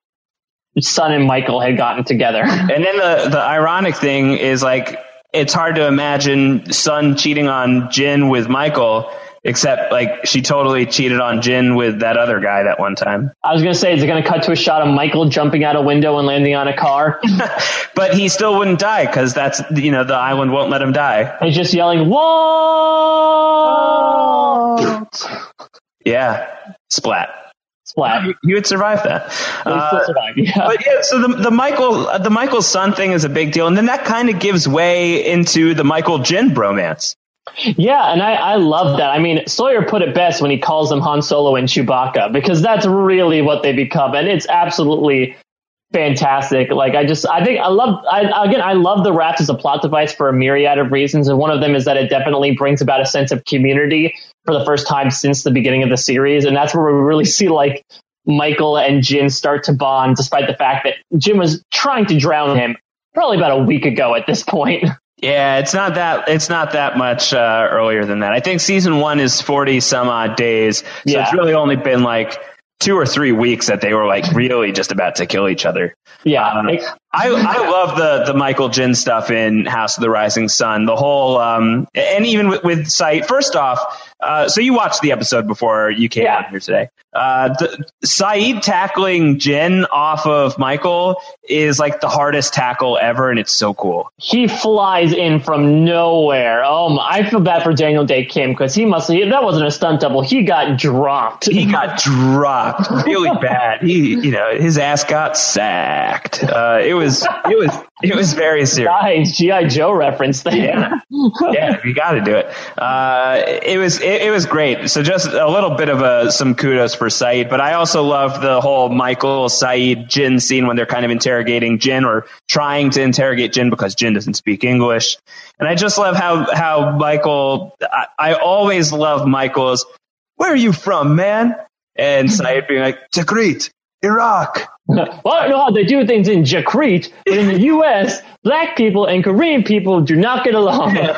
Speaker 6: Sun and Michael had gotten together.
Speaker 5: And then the, the ironic thing is like, it's hard to imagine Sun cheating on Jin with Michael, except like she totally cheated on Jin with that other guy that one time.
Speaker 6: I was going to say, is it going to cut to a shot of Michael jumping out a window and landing on a car?
Speaker 5: But he still wouldn't die because that's, you know, the island won't let him die.
Speaker 6: He's just yelling, whoa!
Speaker 5: Yeah. Splat.
Speaker 6: Splat.
Speaker 5: He, he would survive that.
Speaker 6: He uh, still survive, yeah.
Speaker 5: But yeah, so the, the Michael, the Michael Sun thing is a big deal. And then that kind of gives way into the Michael Jin bromance.
Speaker 6: Yeah, and I, I love that. I mean, Sawyer put it best when he calls them Han Solo and Chewbacca, because that's really what they become, and it's absolutely fantastic. Like, I just, I think I love, I, again, I love the Raft as a plot device for a myriad of reasons, and one of them is that it definitely brings about a sense of community for the first time since the beginning of the series, and that's where we really see, like, Michael and Jin start to bond, despite the fact that Jin was trying to drown him probably about a week ago at this point.
Speaker 5: Yeah, it's not that it's not that much uh, earlier than that. I think season one is forty some odd days, so yeah. It's really only been like two or three weeks that they were like really just about to kill each other.
Speaker 6: Yeah,
Speaker 5: uh, I I love the the Michael Jin stuff in House of the Rising Sun. The whole um and even with, with Saeed. First off, uh, so you watched the episode before you came
Speaker 6: yeah.
Speaker 5: out here today. Uh, the, Saeed tackling Jin off of Michael is like the hardest tackle ever, and it's so cool.
Speaker 6: He flies in from nowhere. Oh my, I feel bad for Daniel Day Kim because he must he, that wasn't a stunt double. He got dropped.
Speaker 5: He got dropped really bad. He, you know, his ass got sacked. Uh, it was it was it was very serious.
Speaker 6: Nice G I Joe reference there.
Speaker 5: Yeah, yeah, you got to do it. Uh, it was it, it was great. So just a little bit of a some kudos for Saeed, but I also love the whole Michael, Saeed, Jin scene when they're kind of interrogating Jin or trying to interrogate Jin because Jin doesn't speak English. And I just love how, how Michael, I, I always love Michael's, where are you from, man? And Saeed being like, Tikrit, Iraq.
Speaker 6: Well, I don't know how they do things in Tikrit, but in the U S, black people and Korean people do not get along.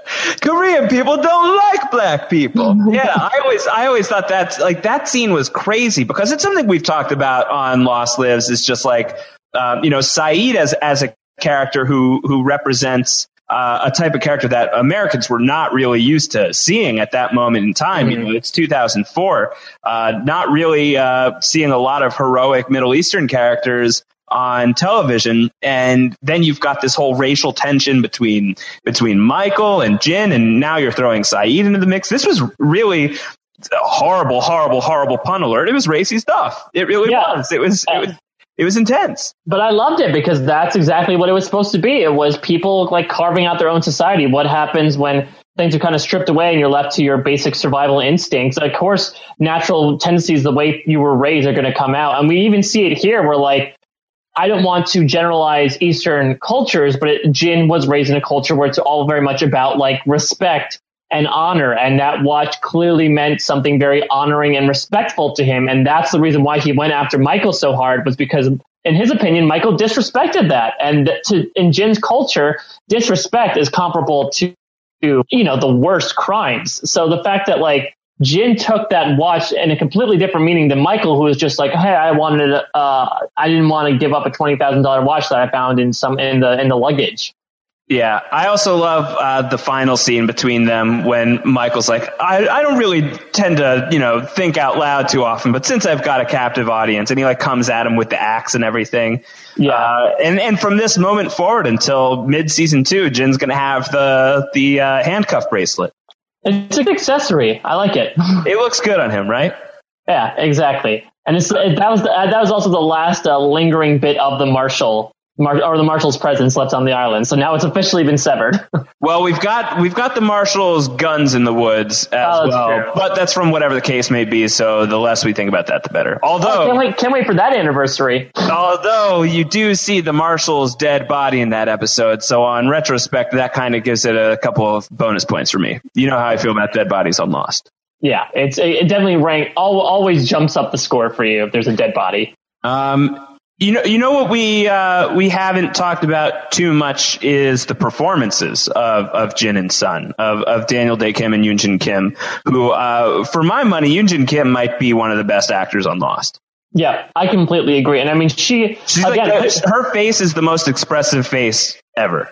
Speaker 5: Korean people don't like black people. Yeah, I always, I always thought that like that scene was crazy because it's something we've talked about on Lost Lives. Is just like, um, you know, Saeed as as a character who who represents uh, a type of character that Americans were not really used to seeing at that moment in time. Mm-hmm. You know, it's two thousand four, uh, not really uh, seeing a lot of heroic Middle Eastern characters on television, and then you've got this whole racial tension between between Michael and Jin, and now you're throwing Saeed into the mix. This was really a horrible, horrible, horrible pun alert. It was racy stuff. It really yeah. was. It was. It was. It was intense.
Speaker 6: But I loved it because that's exactly what it was supposed to be. It was people like carving out their own society. What happens when things are kind of stripped away and you're left to your basic survival instincts? Of course, natural tendencies, the way you were raised, are going to come out. And we even see it here where, like, I don't want to generalize Eastern cultures, but it, Jin was raised in a culture where it's all very much about like respect and honor. And that watch clearly meant something very honoring and respectful to him. And that's the reason why he went after Michael so hard, was because in his opinion, Michael disrespected that. And to, in Jin's culture, disrespect is comparable to, to, you know, the worst crimes. So the fact that like, Jin took that watch in a completely different meaning than Michael, who was just like, "Hey, I wanted, uh, I didn't want to give up a twenty thousand dollar watch that I found in some in the in the luggage."
Speaker 5: Yeah, I also love uh, the final scene between them when Michael's like, I, "I don't really tend to, you know, think out loud too often, but since I've got a captive audience," and he like comes at him with the axe and everything. Yeah, uh, and and from this moment forward until mid season two, Jin's gonna have the the uh, handcuff bracelet.
Speaker 6: It's an accessory. I like it.
Speaker 5: It looks good on him, right?
Speaker 6: Yeah, exactly. And it's, it, that was the, that was also the last uh, lingering bit of the Marshal, Mar- or the Marshal's presence left on the island. So now it's officially been severed.
Speaker 5: Well, we've got we've got the Marshal's guns in the woods as oh, well, true. But that's from whatever the case may be. So the less we think about that, the better. Although,
Speaker 6: oh, can't wait, can't wait for that anniversary.
Speaker 5: Although you do see the Marshal's dead body in that episode, so on retrospect, that kind of gives it a couple of bonus points for me. You know how I feel about dead bodies on Lost.
Speaker 6: Yeah, it's it definitely rank always jumps up the score for you if there's a dead body.
Speaker 5: Um. You know, you know what we uh, we haven't talked about too much is the performances of, of Jin and Sun, of, of Daniel Dae Kim and Yoon Jin Kim, who, uh, for my money, Yoon Jin Kim might be one of the best actors on Lost.
Speaker 6: Yeah, I completely agree. And I mean, she,
Speaker 5: She's again, like the, her face is the most expressive face ever.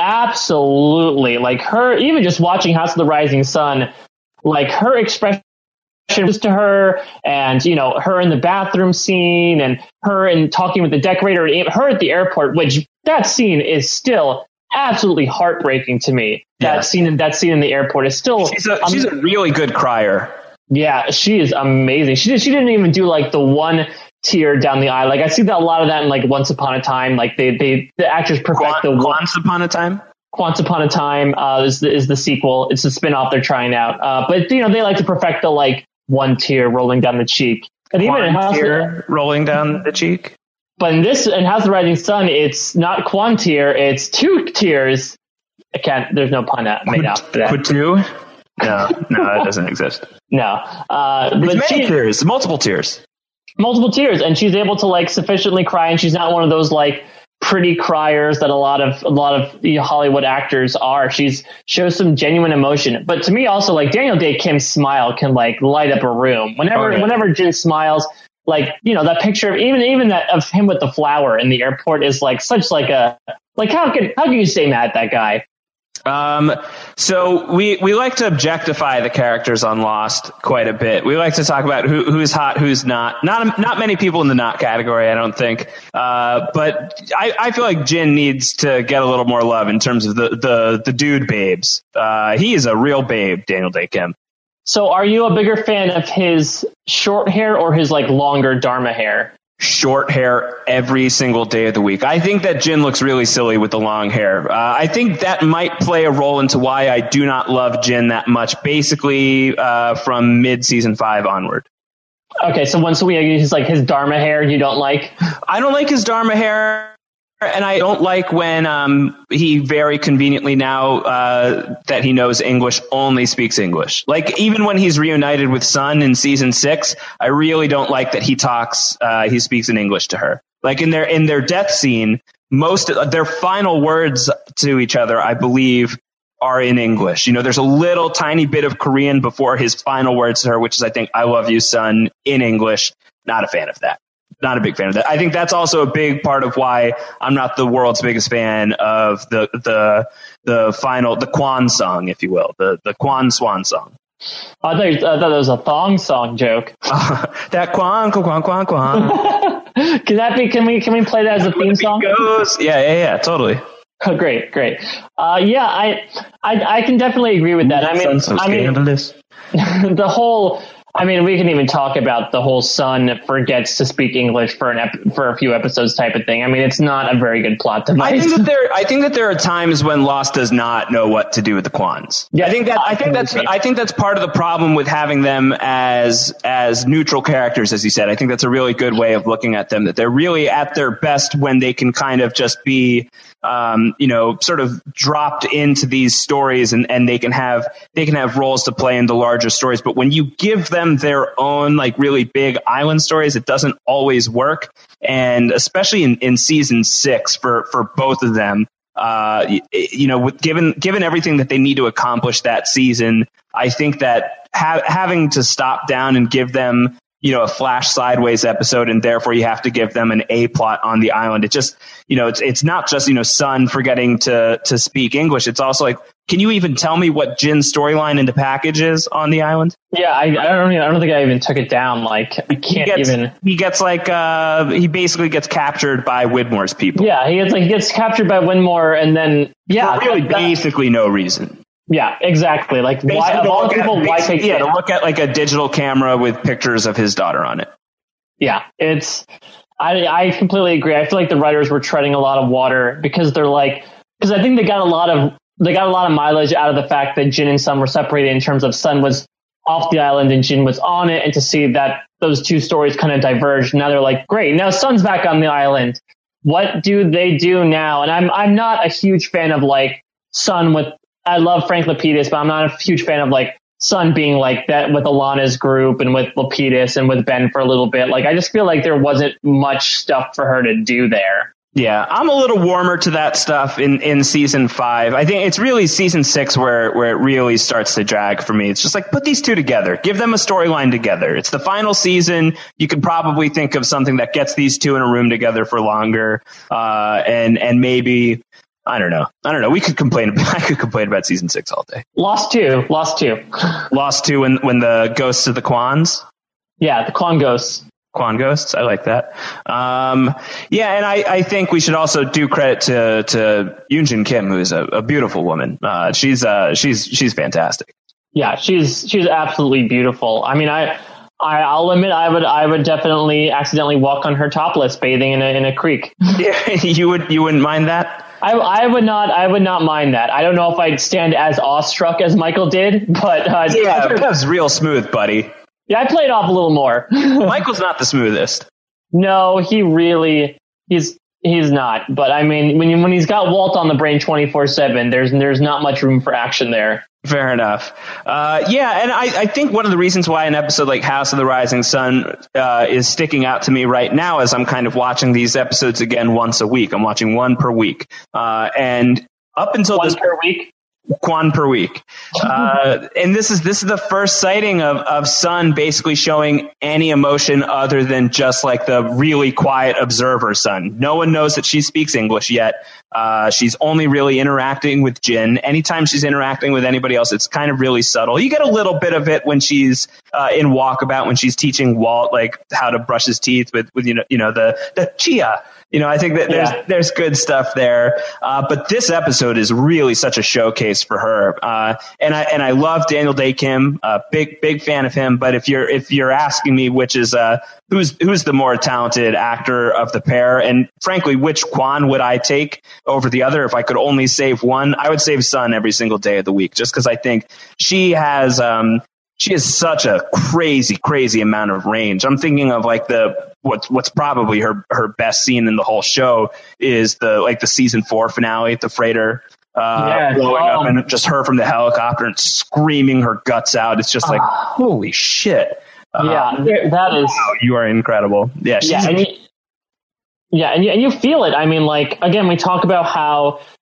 Speaker 6: Absolutely. Like her, even just watching House of the Rising Sun, like her expression to her, and you know, her in the bathroom scene, and her in talking with the decorator, her at the airport, which that scene is still absolutely heartbreaking to me. Yeah. That scene, that scene in the airport is still.
Speaker 5: She's a, um, she's a really good crier.
Speaker 6: Yeah, she is amazing. She did, she didn't even do like the one tear down the eye. Like I see that a lot of that in like Once Upon a Time. Like they, they the actors perfect
Speaker 5: Qu-
Speaker 6: the
Speaker 5: Once Upon a Time.
Speaker 6: Once Upon a Time uh, is the, is the sequel. It's a spin-off they're trying out. Uh, but you know, they like to perfect the like one tear rolling down the cheek. And even in House
Speaker 5: tear rolling down the cheek.
Speaker 6: But in this, in House of the Rising Sun, it's not Quan tear, it's two tears. I can't, there's no pun made out for that.
Speaker 5: Put two? No, no, that doesn't exist.
Speaker 6: No. Uh,
Speaker 5: it's
Speaker 6: but
Speaker 5: many
Speaker 6: she,
Speaker 5: tears, multiple tears.
Speaker 6: Multiple tears. And she's able to like sufficiently cry, and she's not one of those like pretty criers that a lot of a lot of the Hollywood actors are. She's shows some genuine emotion. But to me also, like Daniel Dae Kim's smile can like light up a room. Whenever oh, yeah. whenever Jin smiles, like, you know, that picture of even even that of him with the flower in the airport is like such like a like how can how can you say mad at that guy?
Speaker 5: Um, so we, we like to objectify the characters on Lost quite a bit. We like to talk about who, who's hot, who's not. Not, not many people in the not category, I don't think. Uh, but I, I feel like Jin needs to get a little more love in terms of the, the, the dude babes. Uh, he is a real babe, Daniel Dae Kim.
Speaker 6: So are you a bigger fan of his short hair or his like longer Dharma hair?
Speaker 5: Short hair every single day of the week. I think that Jin looks really silly with the long hair. Uh, I think that might play a role into why I do not love Jin that much, basically uh, from mid-season five onward.
Speaker 6: Okay, so once we he's like his Dharma hair you don't like?
Speaker 5: I don't like his Dharma hair, and I don't like when um, he very conveniently now uh, that he knows English only speaks English. Like even when he's reunited with Sun in season six, I really don't like that he talks. Uh, he speaks in English to her. Like in their in their death scene, most of their final words to each other, I believe, are in English. You know, there's a little tiny bit of Korean before his final words to her, which is, I think, I love you, son, in English. Not a fan of that. Not a big fan of that. I think that's also a big part of why I'm not the world's biggest fan of the the the final, the Kwan song, if you will, the, the Kwan Swan song.
Speaker 6: I thought, I thought it was a thong song joke.
Speaker 5: Uh, that Kwan, Kwan, Kwan, Kwan.
Speaker 6: Can that be, can we, can we play that as a theme song?
Speaker 5: Goes. Yeah, yeah, yeah, totally.
Speaker 6: Oh, great, great. Uh, yeah, I, I, I can definitely agree with that. I mean,
Speaker 5: so
Speaker 6: I mean, the whole, I mean, we can even talk about the whole son forgets to speak English for an ep- for a few episodes type of thing. I mean, it's not a very good plot device.
Speaker 5: I think that there, I think that there are times when Lost does not know what to do with the Kwans. Yeah, I think that, I think that's, I think that's part of the problem with having them as as neutral characters, as you said. I think that's a really good way of looking at them. That they're really at their best when they can kind of just be, um, you know, sort of dropped into these stories, and, and they can have they can have roles to play in the larger stories. But when you give them their own like really big island stories, it doesn't always work. And especially in, in season six for, for both of them, uh, you, you know, with given given everything that they need to accomplish that season, I think that ha- having to stop down and give them, you know, a flash sideways episode, and therefore you have to give them an A plot on the island. It just, you know, it's it's not just, you know, Sun forgetting to to speak English. It's also like, can you even tell me what Jin's storyline in the package is on the island?
Speaker 6: Yeah, I, I don't even, I don't think I even took it down. Like, I can't
Speaker 5: he gets,
Speaker 6: even.
Speaker 5: He gets like, uh, he basically gets captured by Widmore's people.
Speaker 6: Yeah, he gets like he gets captured by Widmore, and then yeah,
Speaker 5: for really
Speaker 6: that,
Speaker 5: basically no reason.
Speaker 6: Yeah, exactly. Like, basically why of all the people, at, why take
Speaker 5: yeah to look at like a digital camera with pictures of his daughter on it.
Speaker 6: Yeah, it's. I I completely agree. I feel like the writers were treading a lot of water because they're like, because I think they got a lot of. They got a lot of mileage out of the fact that Jin and Sun were separated in terms of Sun was off the island and Jin was on it, and to see that those two stories kind of diverged. Now they're like, great, now Sun's back on the island. What do they do now? And I'm I'm not a huge fan of like Sun with, I love Frank Lapidus, but I'm not a huge fan of like Sun being like that with Alana's group and with Lapidus and with Ben for a little bit. Like, I just feel like there wasn't much stuff for her to do there.
Speaker 5: Yeah, I'm a little warmer to that stuff in, in season five. I think it's really season six where, where it really starts to drag for me. It's just like, put these two together. Give them a storyline together. It's the final season. You could probably think of something that gets these two in a room together for longer. Uh, and, and maybe, I don't know. I don't know. We could complain about, I could complain about season six all day.
Speaker 6: Lost two. Lost two.
Speaker 5: Lost two when, when the ghosts of the Kwans?
Speaker 6: Yeah, the Kwan ghosts.
Speaker 5: Kwan ghosts. I like that. Um, yeah, and I, I think we should also do credit to to Yoonjin Kim, who's a, a beautiful woman. Uh, she's uh she's she's fantastic.
Speaker 6: Yeah, she's she's absolutely beautiful. I mean, I, I I'll admit I would I would definitely accidentally walk on her topless bathing in a in a creek.
Speaker 5: Yeah, you would you wouldn't mind that?
Speaker 6: I I would not I would not mind that. I don't know if I'd stand as awestruck as Michael did, but uh,
Speaker 5: yeah, that was real smooth, buddy.
Speaker 6: Yeah, I played off a little more.
Speaker 5: Michael's not the smoothest.
Speaker 6: No, he really he's he's not. But I mean, when you, when he's got Walt on the brain twenty-four seven, there's there's not much room for action there.
Speaker 5: Fair enough. Uh, yeah, and I, I think one of the reasons why an episode like House of the Rising Sun uh, is sticking out to me right now is I'm kind of watching these episodes again once a week. I'm watching one per week, uh, and up until
Speaker 6: one
Speaker 5: this
Speaker 6: per week.
Speaker 5: Kwan per week. Uh, and this is this is the first sighting of, of Sun basically showing any emotion other than just like the really quiet observer Sun. No one knows that she speaks English yet. Uh, she's only really interacting with Jin. Anytime she's interacting with anybody else, it's kind of really subtle. You get a little bit of it when she's uh, in Walkabout, when she's teaching Walt like how to brush his teeth with, with you know you know the the chia. You know, I think that there's yeah. there's good stuff there, uh, but this episode is really such a showcase for her. Uh, and I and I love Daniel Day Kim, uh, big big fan of him. But if you're if you're asking me which is uh, who's who's the more talented actor of the pair, and frankly, which Kwan would I take over the other if I could only save one, I would save Sun every single day of the week, just because I think she has. Um, She has such a crazy, crazy amount of range. I'm thinking of like the what's what's probably her her best scene in the whole show is the like the season four finale, the freighter uh,
Speaker 6: yeah,
Speaker 5: blowing
Speaker 6: um,
Speaker 5: up and just her from the helicopter and screaming her guts out. It's just like uh, holy shit.
Speaker 6: Yeah,
Speaker 5: uh,
Speaker 6: that is.
Speaker 5: Wow, you are incredible. Yeah, she's
Speaker 6: yeah, and you, yeah, and you, and you feel it. I mean, like again, we talk about how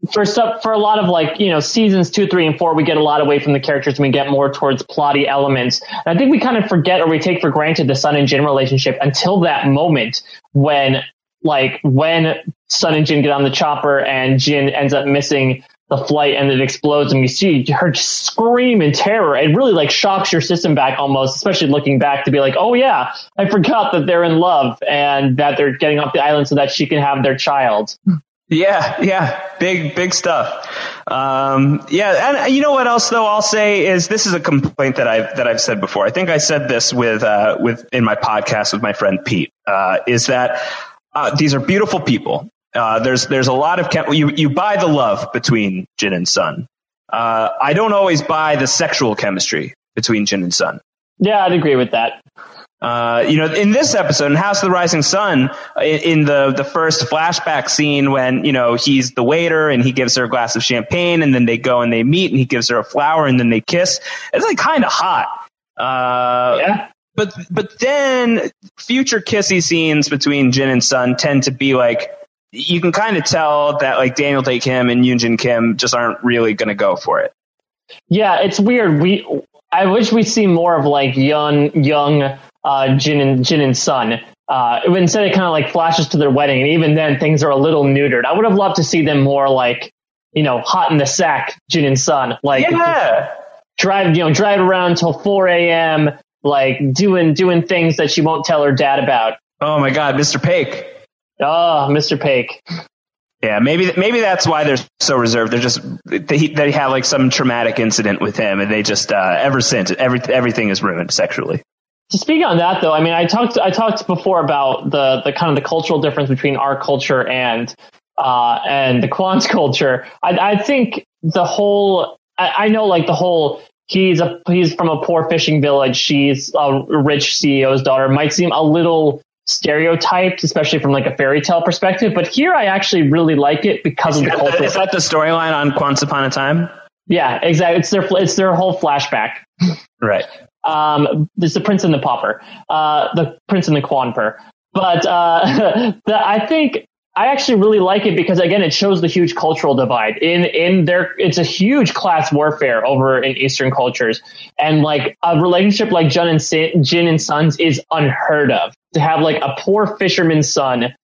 Speaker 6: for stuff, for a lot of like, you know, seasons two, three, and four, we get a lot away from the characters and we get more towards plotty elements. And I think we kind of forget or we take for granted the Sun and Jin relationship until that moment when, like, when Sun and Jin get on the chopper and Jin ends up missing the flight and it explodes and we see her just scream in terror. It really like shocks your system back almost, especially looking back to be like, oh yeah, I forgot that they're in love and that they're getting off the island so that she can have their child.
Speaker 5: Yeah, yeah, big, big stuff. Um, yeah, and you know what else though I'll say is this is a complaint that I've that I've said before. I think I said this with uh, with in my podcast with my friend Pete. Uh, is that uh, these are beautiful people. Uh, there's there's a lot of chem- you you buy the love between Jin and Sun. Uh, I don't always buy the sexual chemistry between Jin and Sun.
Speaker 6: Yeah, I'd agree with that.
Speaker 5: Uh, you know, in this episode, in House of the Rising Sun, in, in the the first flashback scene when you know he's the waiter and he gives her a glass of champagne, and then they go and they meet, and he gives her a flower, and then they kiss. It's like kind of hot. Uh,
Speaker 6: yeah.
Speaker 5: But but then future kissy scenes between Jin and Sun tend to be like. You can kind of tell that like Daniel Day Kim and Yoon Jin Kim just aren't really going to go for it.
Speaker 6: Yeah, it's weird. We I wish we'd see more of like young young uh, Jin and Jin and Sun. Uh, instead, it kind of like flashes to their wedding, and even then, things are a little neutered. I would have loved to see them more like you know hot in the sack, Jin and Sun. Like
Speaker 5: yeah.
Speaker 6: drive you know drive around till four a.m. like doing doing things that she won't tell her dad about.
Speaker 5: Oh my God, Mister Paik.
Speaker 6: Oh, Mister Paik.
Speaker 5: Yeah, maybe maybe that's why they're so reserved. They're just they they have like some traumatic incident with him, and they just uh, ever since every everything is ruined sexually.
Speaker 6: To speak on that, though, I mean, I talked I talked before about the the kind of the cultural difference between our culture and uh, and the Kwan's culture. I, I think the whole I, I know like the whole he's a he's from a poor fishing village. She's a rich C E O's daughter. Might seem a little stereotyped, especially from like a fairy tale perspective, but here I actually really like it because
Speaker 5: is
Speaker 6: of the
Speaker 5: that,
Speaker 6: culture.
Speaker 5: Is that the storyline on Once Upon a Time?
Speaker 6: Yeah, exactly. It's their it's their whole flashback.
Speaker 5: Right.
Speaker 6: Um, there's the Prince and the Pauper, uh, the Prince and the Kwanper. But uh, the, I think I actually really like it because again, it shows the huge cultural divide in in there. It's a huge class warfare over in Eastern cultures, and like a relationship like Jin and Sin, Jin and Sun's is unheard of. To have like a poor fisherman's son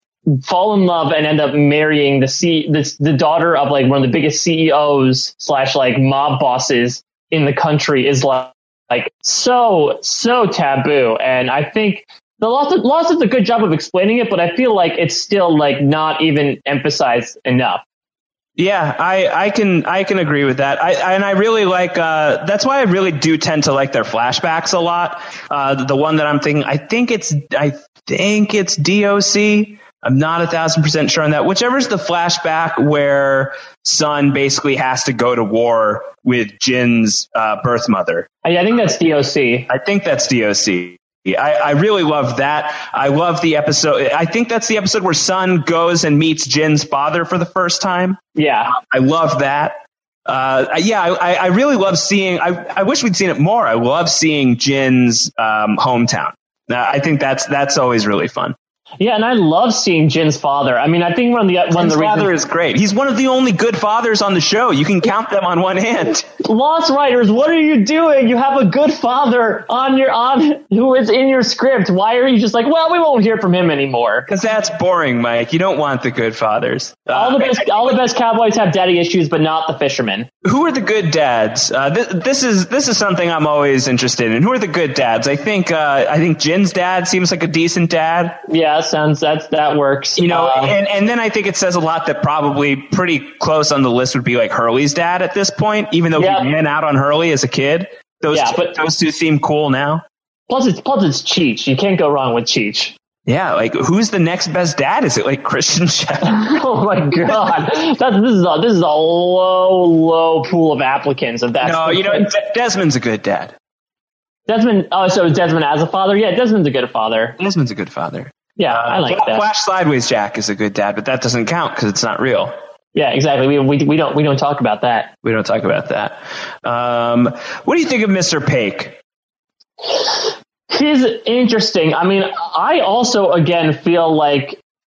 Speaker 6: fall in love and end up marrying the C the, the daughter of like one of the biggest C E Os slash like mob bosses in the country is like like so so taboo. And I think the Lost Lost does a good job of explaining it, but I feel like it's still like not even emphasized enough.
Speaker 5: Yeah, I, I can I can agree with that. I and I really like uh, that's why I really do tend to like their flashbacks a lot. Uh, the one that I'm thinking, I think it's I think it's D O C. I'm not a thousand percent sure on that. Whichever's the flashback where Sun basically has to go to war with Jin's uh, birth mother.
Speaker 6: I, I think that's D O C.
Speaker 5: I think that's D O C. I, I really love that. I love the episode. I think that's the episode where Sun goes and meets Jin's father for the first time.
Speaker 6: Yeah.
Speaker 5: I love that. Uh, yeah, I, I really love seeing, I, I wish we'd seen it more. I love seeing Jin's um, hometown. Uh, I think that's that's always really fun.
Speaker 6: Yeah, and I love seeing Jin's father. I mean, I think one of the one
Speaker 5: Jin's
Speaker 6: of the
Speaker 5: father
Speaker 6: reasons,
Speaker 5: is great. He's one of the only good fathers on the show. You can count them on one hand.
Speaker 6: Lost writers, what are you doing? You have a good father on your on who is in your script. Why are you just like, well, we won't hear from him anymore?
Speaker 5: Because that's boring, Mike. You don't want the good fathers. Uh,
Speaker 6: all the best, all the best cowboys have daddy issues, but not the fishermen.
Speaker 5: Who are the good dads? Uh, th- this is this is something I'm always interested in. Who are the good dads? I think uh, I think Jin's dad seems like a decent dad.
Speaker 6: Yeah, sounds that's that works.
Speaker 5: You know,
Speaker 6: uh,
Speaker 5: and, and then I think it says a lot that probably pretty close on the list would be like Hurley's dad at this point, even though
Speaker 6: yeah.
Speaker 5: he ran out on Hurley as a kid. Those
Speaker 6: yeah,
Speaker 5: two,
Speaker 6: but
Speaker 5: those two seem cool now.
Speaker 6: Plus, it's plus it's Cheech. You can't go wrong with Cheech.
Speaker 5: Yeah, like who's the next best dad? Is it like Christian Shepherd?
Speaker 6: Oh my God, that's this is a, this is a low low pool of applicants. If that's
Speaker 5: no, you know, Desmond's a good dad.
Speaker 6: Desmond. Oh, so Desmond as a father? Yeah, Desmond's a good father.
Speaker 5: Desmond's a good father.
Speaker 6: Yeah, uh, I like
Speaker 5: Flash
Speaker 6: that.
Speaker 5: Flash Sideways Jack is a good dad, but that doesn't count because it's not real.
Speaker 6: Yeah, exactly. We, we we don't we don't talk about that.
Speaker 5: We don't talk about that. Um, what do you think of Mister Paik?
Speaker 6: He's interesting. I mean, I also again feel like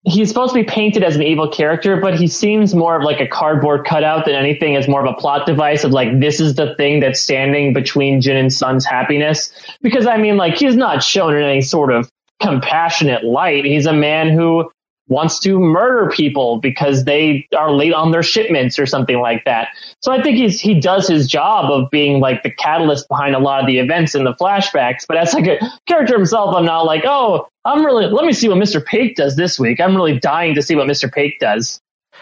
Speaker 6: he's supposed to be painted as an evil character, but he seems more of like a cardboard cutout than anything, as more of a plot device of like, this is the thing that's standing between Jin and Sun's happiness. Because I mean, like, he's not shown in any sort of compassionate light. He's a man who wants to murder people because they are late on their shipments or something like that. So I think he's he does his job of being like the catalyst behind a lot of the events in the flashbacks. But as like a character himself, I'm not like, oh, I'm really, let me see what Mister Paik does this week. I'm really dying to see what Mister Paik does.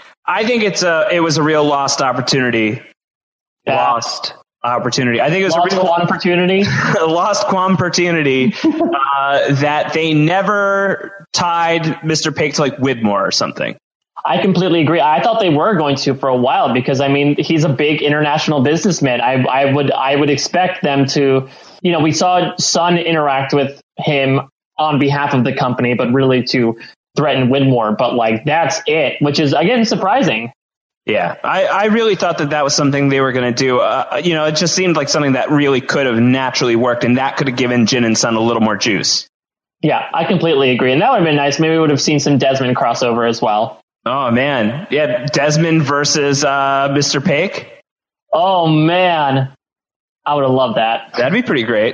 Speaker 5: I think it's a it was a real lost opportunity.
Speaker 6: Yeah.
Speaker 5: Lost opportunity. I think it was
Speaker 6: lost
Speaker 5: a real
Speaker 6: opportunity.
Speaker 5: lost opportunity uh, that they never tied Mister Paik to like Widmore or something.
Speaker 6: I completely agree. I thought they were going to for a while because I mean he's a big international businessman. I I would I would expect them to, you know, we saw Sun interact with him on behalf of the company, but really to threaten Widmore. But like that's it, which is again surprising.
Speaker 5: Yeah, I, I really thought that that was something they were going to do. Uh, you know, it just seemed like something that really could have naturally worked, and that could have given Jin and Sun a little more juice. Yeah,
Speaker 6: I completely agree. And that would have been nice. Maybe we would have seen some Desmond crossover as well.
Speaker 5: Oh, man. Yeah, Desmond versus uh, Mister Paik.
Speaker 6: Oh, man. I would have loved that.
Speaker 5: That'd be pretty great.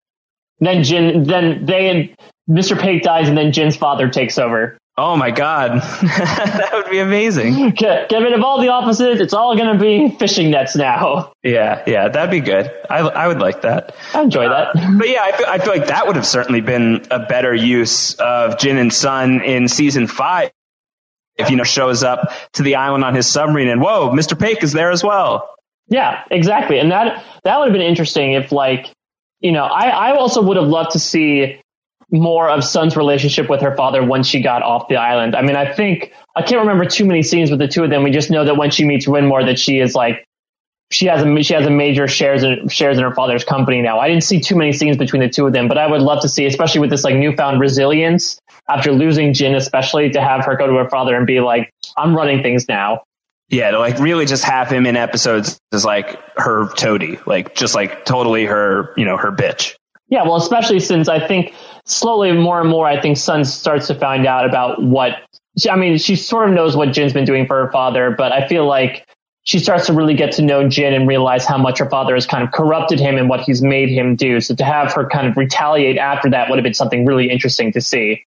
Speaker 6: Then Jin, then they and Mister Paik dies, and then Jin's father takes over.
Speaker 5: Oh my God, that would be amazing.
Speaker 6: Get, get rid of all the offices. It's all going to be fishing nets now.
Speaker 5: Yeah, yeah, that'd be good. I, I would like that.
Speaker 6: I enjoy that.
Speaker 5: Uh, but yeah, I feel, I feel like that would have certainly been a better use of Jin and Sun in season five. If, you know, shows up to the island on his submarine and whoa, Mister Paik is there as well.
Speaker 6: Yeah, exactly. And that, that would have been interesting if like, you know, I, I also would have loved to see more of Sun's relationship with her father once she got off the island. I mean, I think I can't remember too many scenes with the two of them. We just know that when she meets Widmore, that she is like she has a she has a major shares in shares in her father's company now. I didn't see too many scenes between the two of them, but I would love to see, especially with this like newfound resilience after losing Jin, especially to have her go to her father and be like, "I'm running things now."
Speaker 5: Yeah, to like really just have him in episodes as like her toady, like just like totally her, you know, her bitch.
Speaker 6: Yeah, well, especially since I think slowly more and more, I think Sun starts to find out about what, I mean, she sort of knows what Jin's been doing for her father, but I feel like she starts to really get to know Jin and realize how much her father has kind of corrupted him and what he's made him do. So to have her kind of retaliate after that would have been something really interesting to see.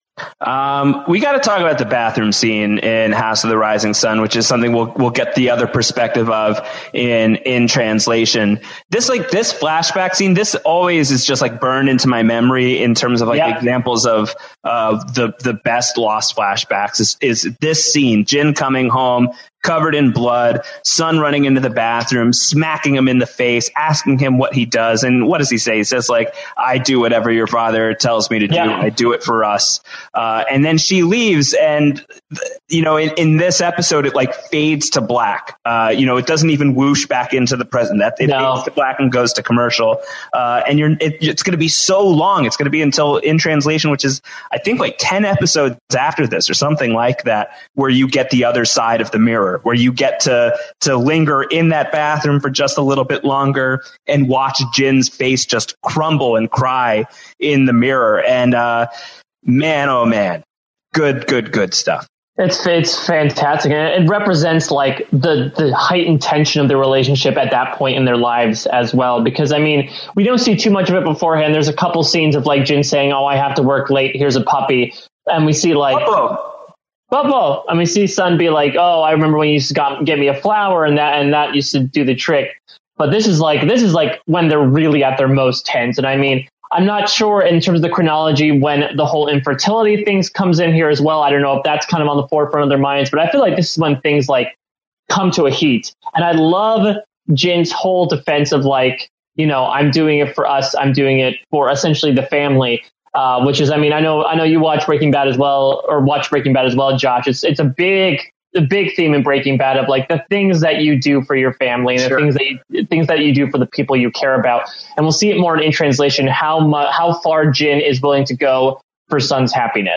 Speaker 5: Um, we got to talk about the bathroom scene in House of the Rising Sun, which is something we'll we'll get the other perspective of in in translation. This like this flashback scene, this always is just like burned into my memory in terms of like yeah. examples of uh, the the best lost flashbacks. Is, is this scene? Jin coming home, covered in blood, Sun running into the bathroom, smacking him in the face, asking him what he does. And what does he say? He says, like, I do whatever your father tells me to do. Yeah. I do it for us. Uh, and then she leaves. And, you know, in, in this episode, it like fades to black. Uh, you know, it doesn't even whoosh back into the present. That it no. fades to black and goes to commercial. Uh, and you're, it, it's going to be so long. It's going to be until in translation, which is, I think, like ten episodes after this or something like that, where you get the other side of the mirror, where you get to to linger in that bathroom for just a little bit longer and watch Jin's face just crumble and cry in the mirror. And uh, man, oh man, good, good, good stuff.
Speaker 6: It's it's fantastic, and it represents like the the heightened tension of the relationship at that point in their lives as well. Because I mean, we don't see too much of it beforehand. There's a couple scenes of like Jin saying, "Oh, I have to work late. Here's a puppy," and we see like. Uh-oh. Bubbo, and we see Sun be like, "Oh, I remember when you used to got, get me a flower, and that and that used to do the trick." But this is like this is like when they're really at their most tense. And I mean, I'm not sure in terms of the chronology when the whole infertility things comes in here as well. I don't know if that's kind of on the forefront of their minds, but I feel like this is when things like come to a heat. And I love Jin's whole defense of like, you know, I'm doing it for us. I'm doing it for essentially the family. Uh, which is, I mean, I know, I know you watch Breaking Bad as well, or watch Breaking Bad as well, Josh. It's, it's a big, the big theme in Breaking Bad of like the things that you do for your family and sure. the things that you, things that you do for the people you care about. And we'll see it more in translation how much, how far Jin is willing to go for Sun's happiness.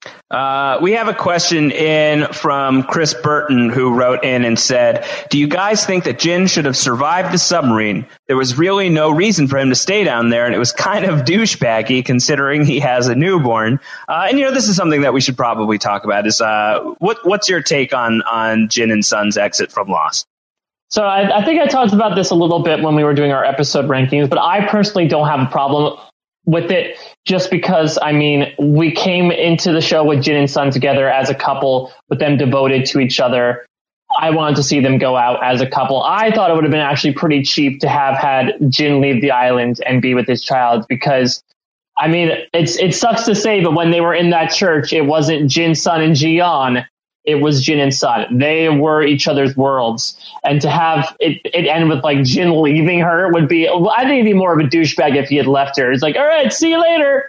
Speaker 5: Uh, we have a question in from Chris Burton, who wrote in and said, do you guys think that Jin should have survived the submarine? There was really no reason for him to stay down there, and it was kind of douchebaggy considering he has a newborn. Uh, and, you know, this is something that we should probably talk about is uh, what, what's your take on, on Jin and Sun's exit from Lost?
Speaker 6: So I, I think I talked about this a little bit when we were doing our episode rankings, but I personally don't have a problem with it just because, I mean, we came into the show with Jin and Sun together as a couple, with them devoted to each other. I wanted to see them go out as a couple. I thought it would have been actually pretty cheap to have had Jin leave the island and be with his child because, I mean, it's it sucks to say, but when they were in that church, it wasn't Jin, Sun, and Ji-yeon. It was Jin and Sun. They were each other's worlds. And to have it, it end with like Jin leaving her would be, I think it'd be more of a douchebag if he had left her. It's like, all right, see you later.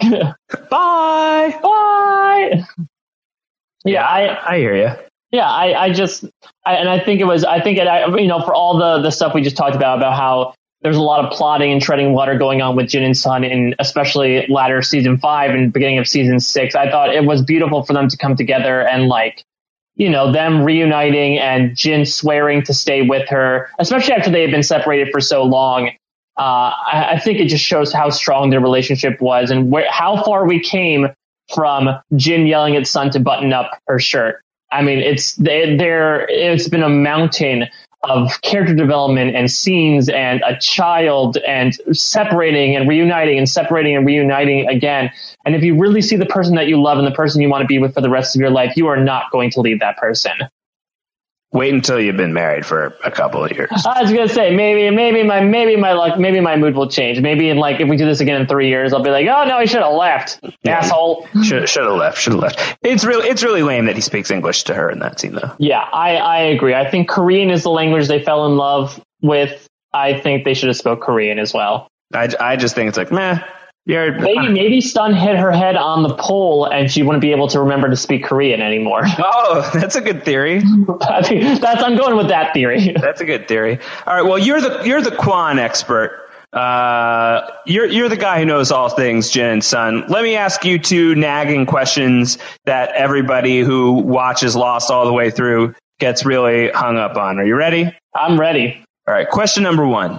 Speaker 5: Bye.
Speaker 6: Bye. Yeah, I,
Speaker 5: I hear you.
Speaker 6: Yeah, I, I just, I, and I think it was, I think it, I, you know, for all the, the stuff we just talked about, about how there's a lot of plotting and treading water going on with Jin and Sun, and especially latter season five and beginning of season six. I thought it was beautiful for them to come together and like, you know, them reuniting and Jin swearing to stay with her, especially after they had been separated for so long. Uh, I, I think it just shows how strong their relationship was and where, how far we came from Jin yelling at Sun to button up her shirt. I mean, it's they, there. It's been a mountain of character development and scenes and a child and separating and reuniting and separating and reuniting again. And if you really see the person that you love and the person you want to be with for the rest of your life, you are not going to leave that person.
Speaker 5: Wait until you've been married for a couple of years.
Speaker 6: I was gonna say maybe, maybe my, maybe my luck, maybe my mood will change. Maybe in like if we do this again in three years, I'll be like, oh no, he should have left, yeah, asshole.
Speaker 5: Should should have left. Should have left. It's really, it's really lame that he speaks English to her in that scene, though.
Speaker 6: Yeah, I, I agree. I think Korean is the language they fell in love with. I think they should have spoke Korean as well.
Speaker 5: I, I just think it's like meh. You're,
Speaker 6: maybe maybe Sun hit her head on the pole and she wouldn't be able to remember to speak Korean anymore.
Speaker 5: Oh, that's a good theory.
Speaker 6: I think that's I'm going with that theory.
Speaker 5: That's a good theory. All right, well you're the you're the Kwon expert. Uh, you're you're the guy who knows all things Jin and Sun. Let me ask you two nagging questions that everybody who watches Lost all the way through gets really hung up on. Are you ready?
Speaker 6: I'm ready.
Speaker 5: All right. Question number one: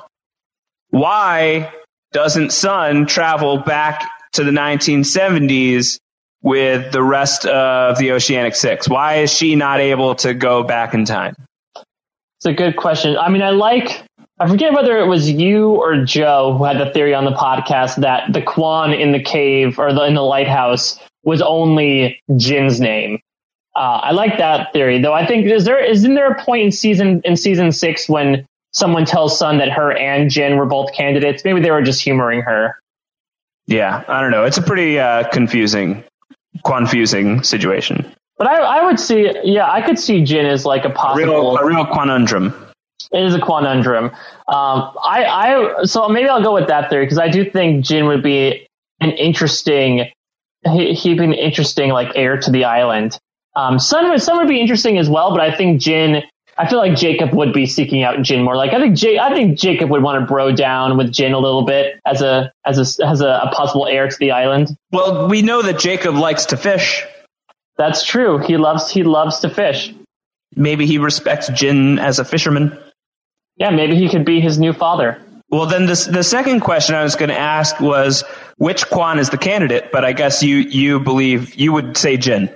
Speaker 5: why doesn't Sun travel back to the nineteen seventies with the rest of the Oceanic Six? Why is she not able to go back in time?
Speaker 6: It's a good question. I mean, I like, I forget whether it was you or Joe who had the theory on the podcast that the Kwon in the cave or the, in the lighthouse was only Jin's name. Uh, I like that theory, though. I think, is there, isn't there a point in season, in season six when someone tells Sun that her and Jin were both candidates? Maybe they were just humoring her.
Speaker 5: Yeah, I don't know. It's a pretty uh, confusing, confusing situation.
Speaker 6: But I, I would see, yeah, I could see Jin as like a possible...
Speaker 5: A real, a real conundrum.
Speaker 6: It is a conundrum. Um, I, I, so maybe I'll go with that theory, because I do think Jin would be an interesting, he, he'd be an interesting like heir to the island. Um, Sun would, Sun would be interesting as well, but I think Jin... I feel like Jacob would be seeking out Jin more. Like I think J- I think Jacob would want to bro down with Jin a little bit as a as a as a, a possible heir to the island.
Speaker 5: Well, we know that Jacob likes to fish.
Speaker 6: That's true. He loves he loves to fish.
Speaker 5: Maybe he respects Jin as a fisherman.
Speaker 6: Yeah, maybe he could be his new father.
Speaker 5: Well, then the the second question I was going to ask was which Kwon is the candidate, but I guess you you believe you would say Jin.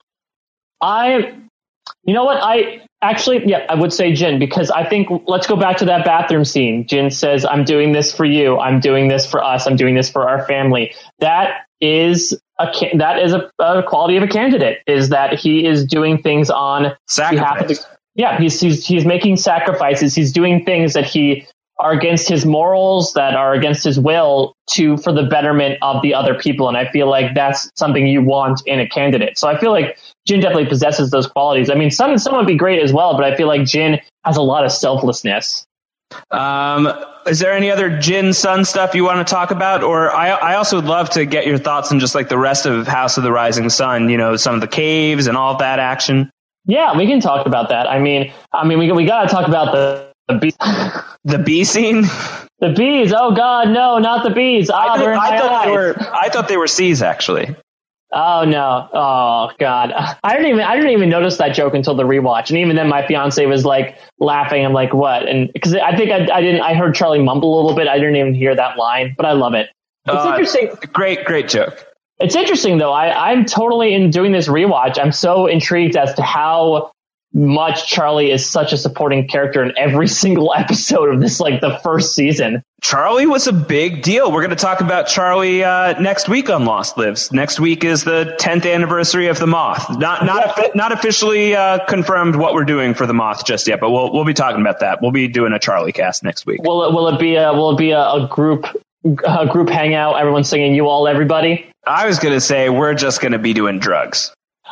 Speaker 6: I, you know what I. Actually, yeah, I would say Jin, because I think, let's go back to that bathroom scene. Jin says, I'm doing this for you. I'm doing this for us. I'm doing this for our family. That is a, that is a, a quality of a candidate, is that he is doing things on behalf of the, yeah, he's, he's, he's making sacrifices. He's doing things that he are against his morals, that are against his will, to, for the betterment of the other people. And I feel like that's something you want in a candidate. So I feel like Jin definitely possesses those qualities. I mean, Sun, Sun would be great as well, but I feel like Jin has a lot of selflessness.
Speaker 5: Um, is there any other Jin Sun stuff you want to talk about? Or I, I also would love to get your thoughts on just like the rest of House of the Rising Sun, you know, some of the caves and all of that action.
Speaker 6: Yeah, we can talk about that. I mean, I mean, we we got to talk about the, the bee.
Speaker 5: The bee scene?
Speaker 6: The bees. Oh God, no, not the bees. Ah,
Speaker 5: I,
Speaker 6: they're in
Speaker 5: I,
Speaker 6: my
Speaker 5: thought
Speaker 6: eyes.
Speaker 5: they were, I thought they were C's, actually.
Speaker 6: Oh no! Oh god! I didn't even I didn't even notice that joke until the rewatch, and even then, my fiance was like laughing. I'm like, "What?" And because I think I, I didn't, I heard Charlie mumble a little bit. I didn't even hear that line, but I love it. It's
Speaker 5: uh,
Speaker 6: interesting.
Speaker 5: Great, great joke.
Speaker 6: It's interesting though. I, I'm totally in doing this rewatch. I'm so intrigued as to how much Charlie is such a supporting character in every single episode of this, like the first season.
Speaker 5: Charlie was a big deal. We're going to talk about Charlie uh, next week on Lost Lives. Next week is the tenth anniversary of The Moth. Not not not officially uh, confirmed what we're doing for The Moth just yet, but we'll we'll be talking about that. We'll be doing a Charlie cast next week.
Speaker 6: Will it will it be a will it be a, a group a group hangout? Everyone singing "You All Everybody"?
Speaker 5: I was going to say we're just going to be doing drugs.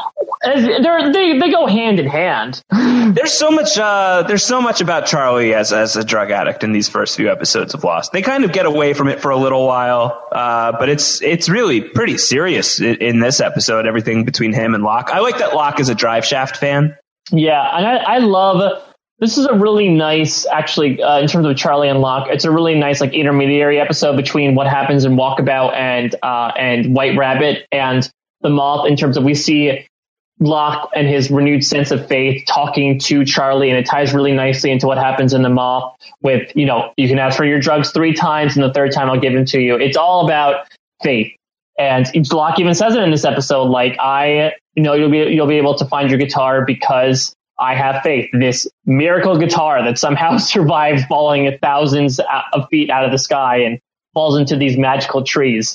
Speaker 6: They're, they they go hand in hand.
Speaker 5: There's so much. Uh, there's so much about Charlie as as a drug addict in these first few episodes of Lost. They kind of get away from it for a little while, uh, but it's it's really pretty serious in, in this episode. Everything between him and Locke. I like that Locke is a Drive Shaft fan.
Speaker 6: Yeah, and I, I love. This is a really nice, actually, uh, in terms of Charlie and Locke. It's a really nice, like, intermediary episode between what happens in Walkabout and uh, and White Rabbit and The Moth. In terms of we see Locke and his renewed sense of faith talking to Charlie, and it ties really nicely into what happens in The Moth with, you know, you can ask for your drugs three times and the third time I'll give them to you. It's all about faith. And Locke even says it in this episode, like, I, you know, you'll be, you'll be able to find your guitar because I have faith. This miracle guitar that somehow survived falling thousands of feet out of the sky and falls into these magical trees.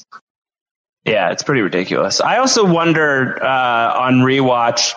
Speaker 5: Yeah, it's pretty ridiculous. I also wonder uh, on rewatch.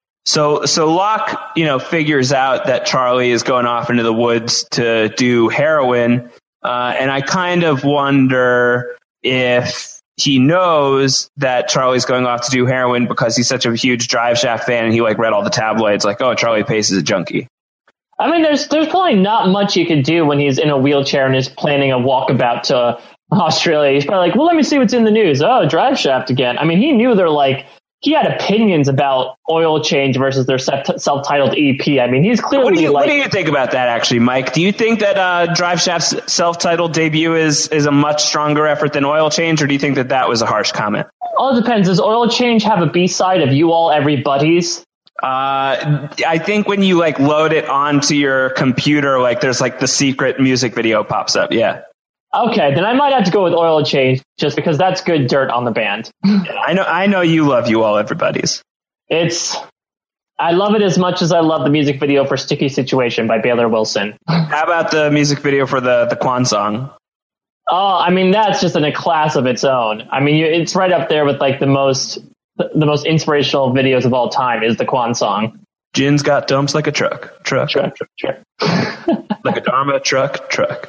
Speaker 5: So, so Locke, you know, figures out that Charlie is going off into the woods to do heroin, uh, and I kind of wonder if he knows that Charlie's going off to do heroin because he's such a huge Drive Shaft fan, and he like read all the tabloids, like, oh, Charlie Pace is a junkie.
Speaker 6: I mean, there's there's probably not much he could do when he's in a wheelchair and is planning a walkabout to Australia. He's probably like, well, let me see what's in the news. Oh, Drive Shaft again. I mean, he knew they're like, he had opinions about Oil Change versus their self-titled E P. I mean, he's clearly
Speaker 5: what do you,
Speaker 6: like...
Speaker 5: What do you think about that, actually, Mike? Do you think that uh, Drive Shaft's self-titled debut is, is a much stronger effort than Oil Change, or do you think that that was a harsh comment?
Speaker 6: All it depends. Does Oil Change have a B-side of You All Everybody's?
Speaker 5: Uh, I think when you like load it onto your computer, like there's like the secret music video pops up. Yeah.
Speaker 6: Okay, then I might have to go with Oil Change just because that's good dirt on the band.
Speaker 5: I know, I know you love You All Everybody's.
Speaker 6: It's, I love it as much as I love the music video for Sticky Situation by Baylor Wilson.
Speaker 5: How about the music video for the, the Quan song?
Speaker 6: Oh, I mean, that's just in a class of its own. I mean, it's right up there with like the most, the most inspirational videos of all time is the Quan song.
Speaker 5: Jin's got dumps like a truck, truck,
Speaker 6: truck, truck, truck.
Speaker 5: Like a Dharma truck, truck.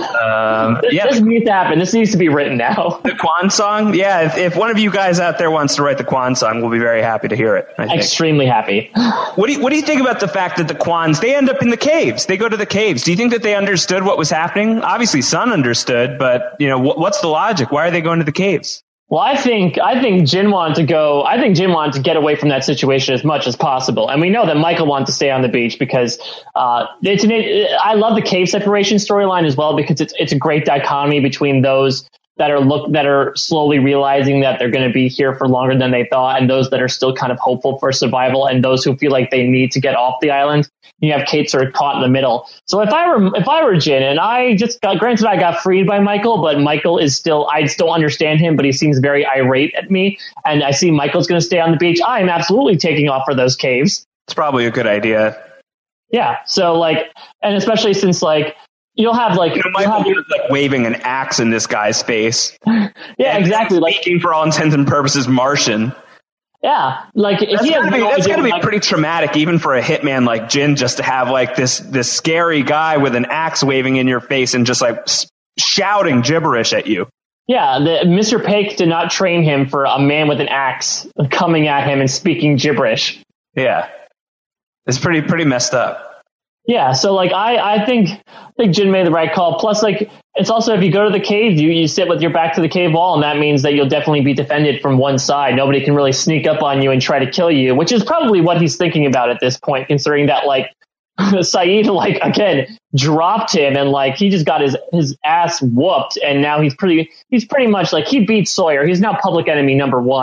Speaker 5: Um,
Speaker 6: this,
Speaker 5: yeah,
Speaker 6: this needs to happen. This needs to be written now.
Speaker 5: The Quan song, yeah. If, if one of you guys out there wants to write the Quan song, we'll be very happy to hear it. I think.
Speaker 6: Extremely happy.
Speaker 5: What do you What do you think about the fact that the Quans, they end up in the caves? They go to the caves. Do you think that they understood what was happening? Obviously, Sun understood, but you know, what, what's the logic? Why are they going to the caves?
Speaker 6: Well, I think I think Jin wanted to go. I think Jin wanted to get away from that situation as much as possible, and we know that Michael wanted to stay on the beach because uh, it's an. It, I love the cave separation storyline as well because it's it's a great dichotomy between those that are look that are slowly realizing that they're going to be here for longer than they thought, and those that are still kind of hopeful for survival, and those who feel like they need to get off the island. You have Kate sort of caught in the middle. So if I were if I were Jin, and I just got, granted I got freed by Michael, but Michael is still I still understand him, but he seems very irate at me, and I see Michael's going to stay on the beach. I am absolutely taking off for those caves.
Speaker 5: It's probably a good idea.
Speaker 6: Yeah. So like, and especially since like. You'll have like,
Speaker 5: you know, Michael
Speaker 6: have,
Speaker 5: was like waving an axe in this guy's face.
Speaker 6: Yeah, and exactly.
Speaker 5: Speaking
Speaker 6: like,
Speaker 5: for all intents and purposes, Martian.
Speaker 6: Yeah, like
Speaker 5: that's
Speaker 6: if
Speaker 5: gotta be,
Speaker 6: no
Speaker 5: that's gotta be
Speaker 6: like,
Speaker 5: pretty traumatic, even for a hitman like Jin, just to have like this this scary guy with an axe waving in your face and just like shouting gibberish at you.
Speaker 6: Yeah, the, Mister Paik did not train him for a man with an axe coming at him and speaking gibberish.
Speaker 5: Yeah, it's pretty pretty messed up.
Speaker 6: Yeah, so like I, I think I think Jin made the right call. Plus, like it's also if you go to the cave, you, you sit with your back to the cave wall, and that means that you'll definitely be defended from one side. Nobody can really sneak up on you and try to kill you, which is probably what he's thinking about at this point, considering that like Saeed like again dropped him and like he just got his his ass whooped, and now he's pretty he's pretty much like he beat Sawyer. He's now public enemy number one.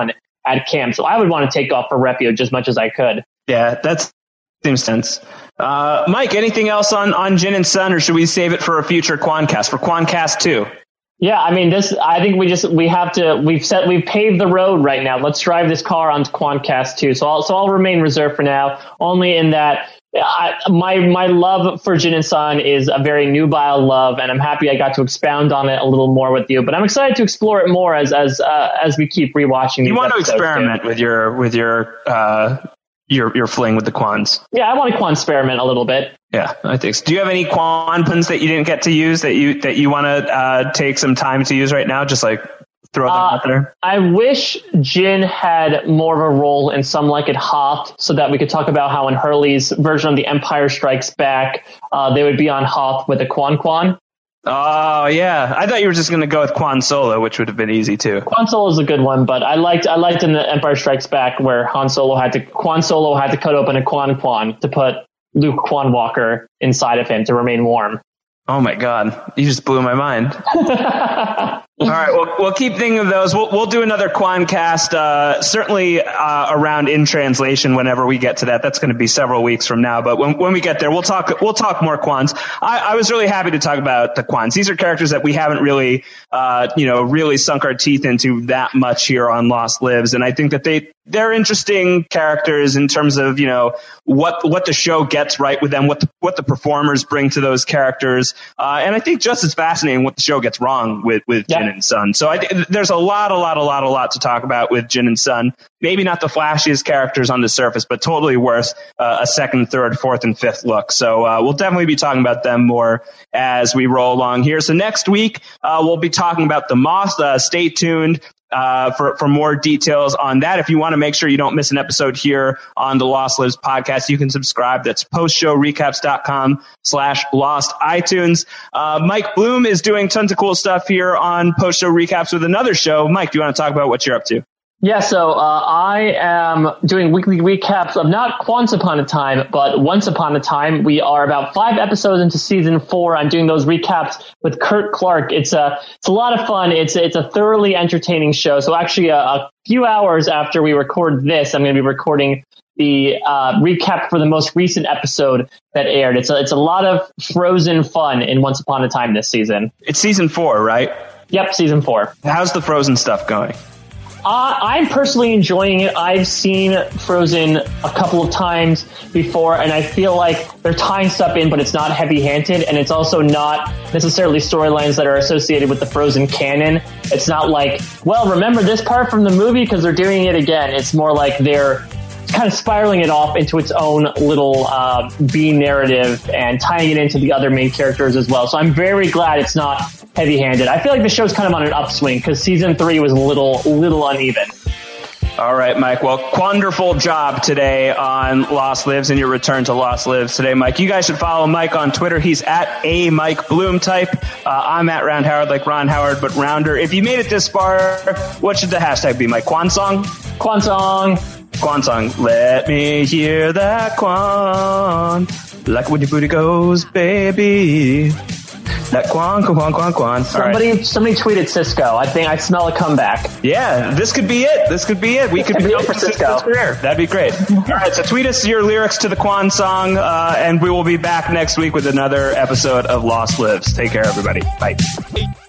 Speaker 6: at camp. So I would want to take off for refuge as much as I could.
Speaker 5: Yeah, that seems sense. Uh, Mike, anything else on, on Jin and Sun, or should we save it for a future Quancast, for Quancast two?
Speaker 6: Yeah, I mean, this, I think we just, we have to, we've set, we've paved the road right now. Let's drive this car onto Quancast two. So I'll, so I'll remain reserved for now, only in that I, my, my love for Jin and Sun is a very nubile love, and I'm happy I got to expound on it a little more with you, but I'm excited to explore it more as, as, uh, as we keep rewatching these
Speaker 5: You want to
Speaker 6: episodes,
Speaker 5: experiment
Speaker 6: too.
Speaker 5: with your, with your, uh, your, your fling with the Quans.
Speaker 6: Yeah, I want to Quan-experiment a little bit.
Speaker 5: Yeah, I think so. Do you have any Quan puns that you didn't get to use that you that you want to uh, take some time to use right now? Just like throw them
Speaker 6: uh,
Speaker 5: out there.
Speaker 6: I wish Jin had more of a role in Some Like It Hoth, so that we could talk about how in Hurley's version of The Empire Strikes Back, uh, they would be on Hoth with a Quan Quan.
Speaker 5: Oh yeah, I thought you were just going to go with Quan Solo, which would have been easy too.
Speaker 6: Quan Solo is a good one, but I liked I liked in The Empire Strikes Back where Han Solo had to Quan Solo had to cut open a Quan Quan to put Luke Quan Walker inside of him to remain warm.
Speaker 5: Oh my God, you just blew my mind. All right, well, we'll keep thinking of those. We'll, we'll do another Quancast, uh, certainly uh, around In Translation whenever we get to that. That's going to be several weeks from now. But when, when we get there, we'll talk We'll talk more Quans. I, I was really happy to talk about the Quans. These are characters that we haven't really, uh, you know, really sunk our teeth into that much here on Lost Lives. And I think that they, they're interesting characters in terms of, you know, what what the show gets right with them, what the, what the performers bring to those characters. Uh, and I think just as fascinating what the show gets wrong with, with
Speaker 6: yeah.
Speaker 5: Jin and Sun. So I th- there's a lot, a lot, a lot, a lot to talk about with Jin and Sun. Maybe not the flashiest characters on the surface, but totally worth uh, a second, third, fourth, and fifth look. So uh, we'll definitely be talking about them more as we roll along here. So next week, uh, we'll be talking about the Moth. Uh, stay tuned. Uh, for, for more details on that. If you want to make sure you don't miss an episode here on the Lost Lives podcast, you can subscribe. That's postshowrecaps.com slash lost iTunes. Uh, Mike Bloom is doing tons of cool stuff here on Post Show Recaps with another show. Mike, do you want to talk about what you're up to?
Speaker 6: Yeah, so uh, I am doing weekly recaps of not Once Upon a Time, but Once Upon a Time. We are about five episodes into season four. I'm doing those recaps with Kurt Clark. It's a it's a lot of fun. It's it's a thoroughly entertaining show. So actually, a, a few hours after we record this, I'm going to be recording the uh, recap for the most recent episode that aired. It's a, it's a lot of Frozen fun in Once Upon a Time this season.
Speaker 5: It's season four, right?
Speaker 6: Yep, season four.
Speaker 5: How's the Frozen stuff going?
Speaker 6: Uh, I'm personally enjoying it. I've seen Frozen a couple of times before, and I feel like they're tying stuff in, but it's not heavy-handed, and it's also not necessarily storylines that are associated with the Frozen canon. It's not like, well, remember this part from the movie because they're doing it again. It's more like they're kind of spiraling it off into its own little uh, B narrative and tying it into the other main characters as well. So I'm very glad it's not heavy-handed. I feel like the show's kind of on an upswing because season three was a little, little uneven.
Speaker 5: All right, Mike. Well, wonderful job today on Lost Lives and your return to Lost Lives today, Mike. You guys should follow Mike on Twitter. He's at a Mike Bloom type. Uh, I'm at Round Howard, like Ron Howard, but rounder. If you made it this far, what should the hashtag be, Mike? Quan song?
Speaker 6: Quan song.
Speaker 5: Quan song. Let me hear that Quan. Like when your booty goes, baby. That Quan, Quan, Quan, Quan.
Speaker 6: Somebody,
Speaker 5: right.
Speaker 6: somebody tweeted Cisco. I think I smell a comeback.
Speaker 5: Yeah, this could be it. This could be it. We could be
Speaker 6: for Cisco.
Speaker 5: Career. That'd be great. All right, so tweet us your lyrics to the Quan song, uh, and we will be back next week with another episode of Lost Lives. Take care, everybody. Bye.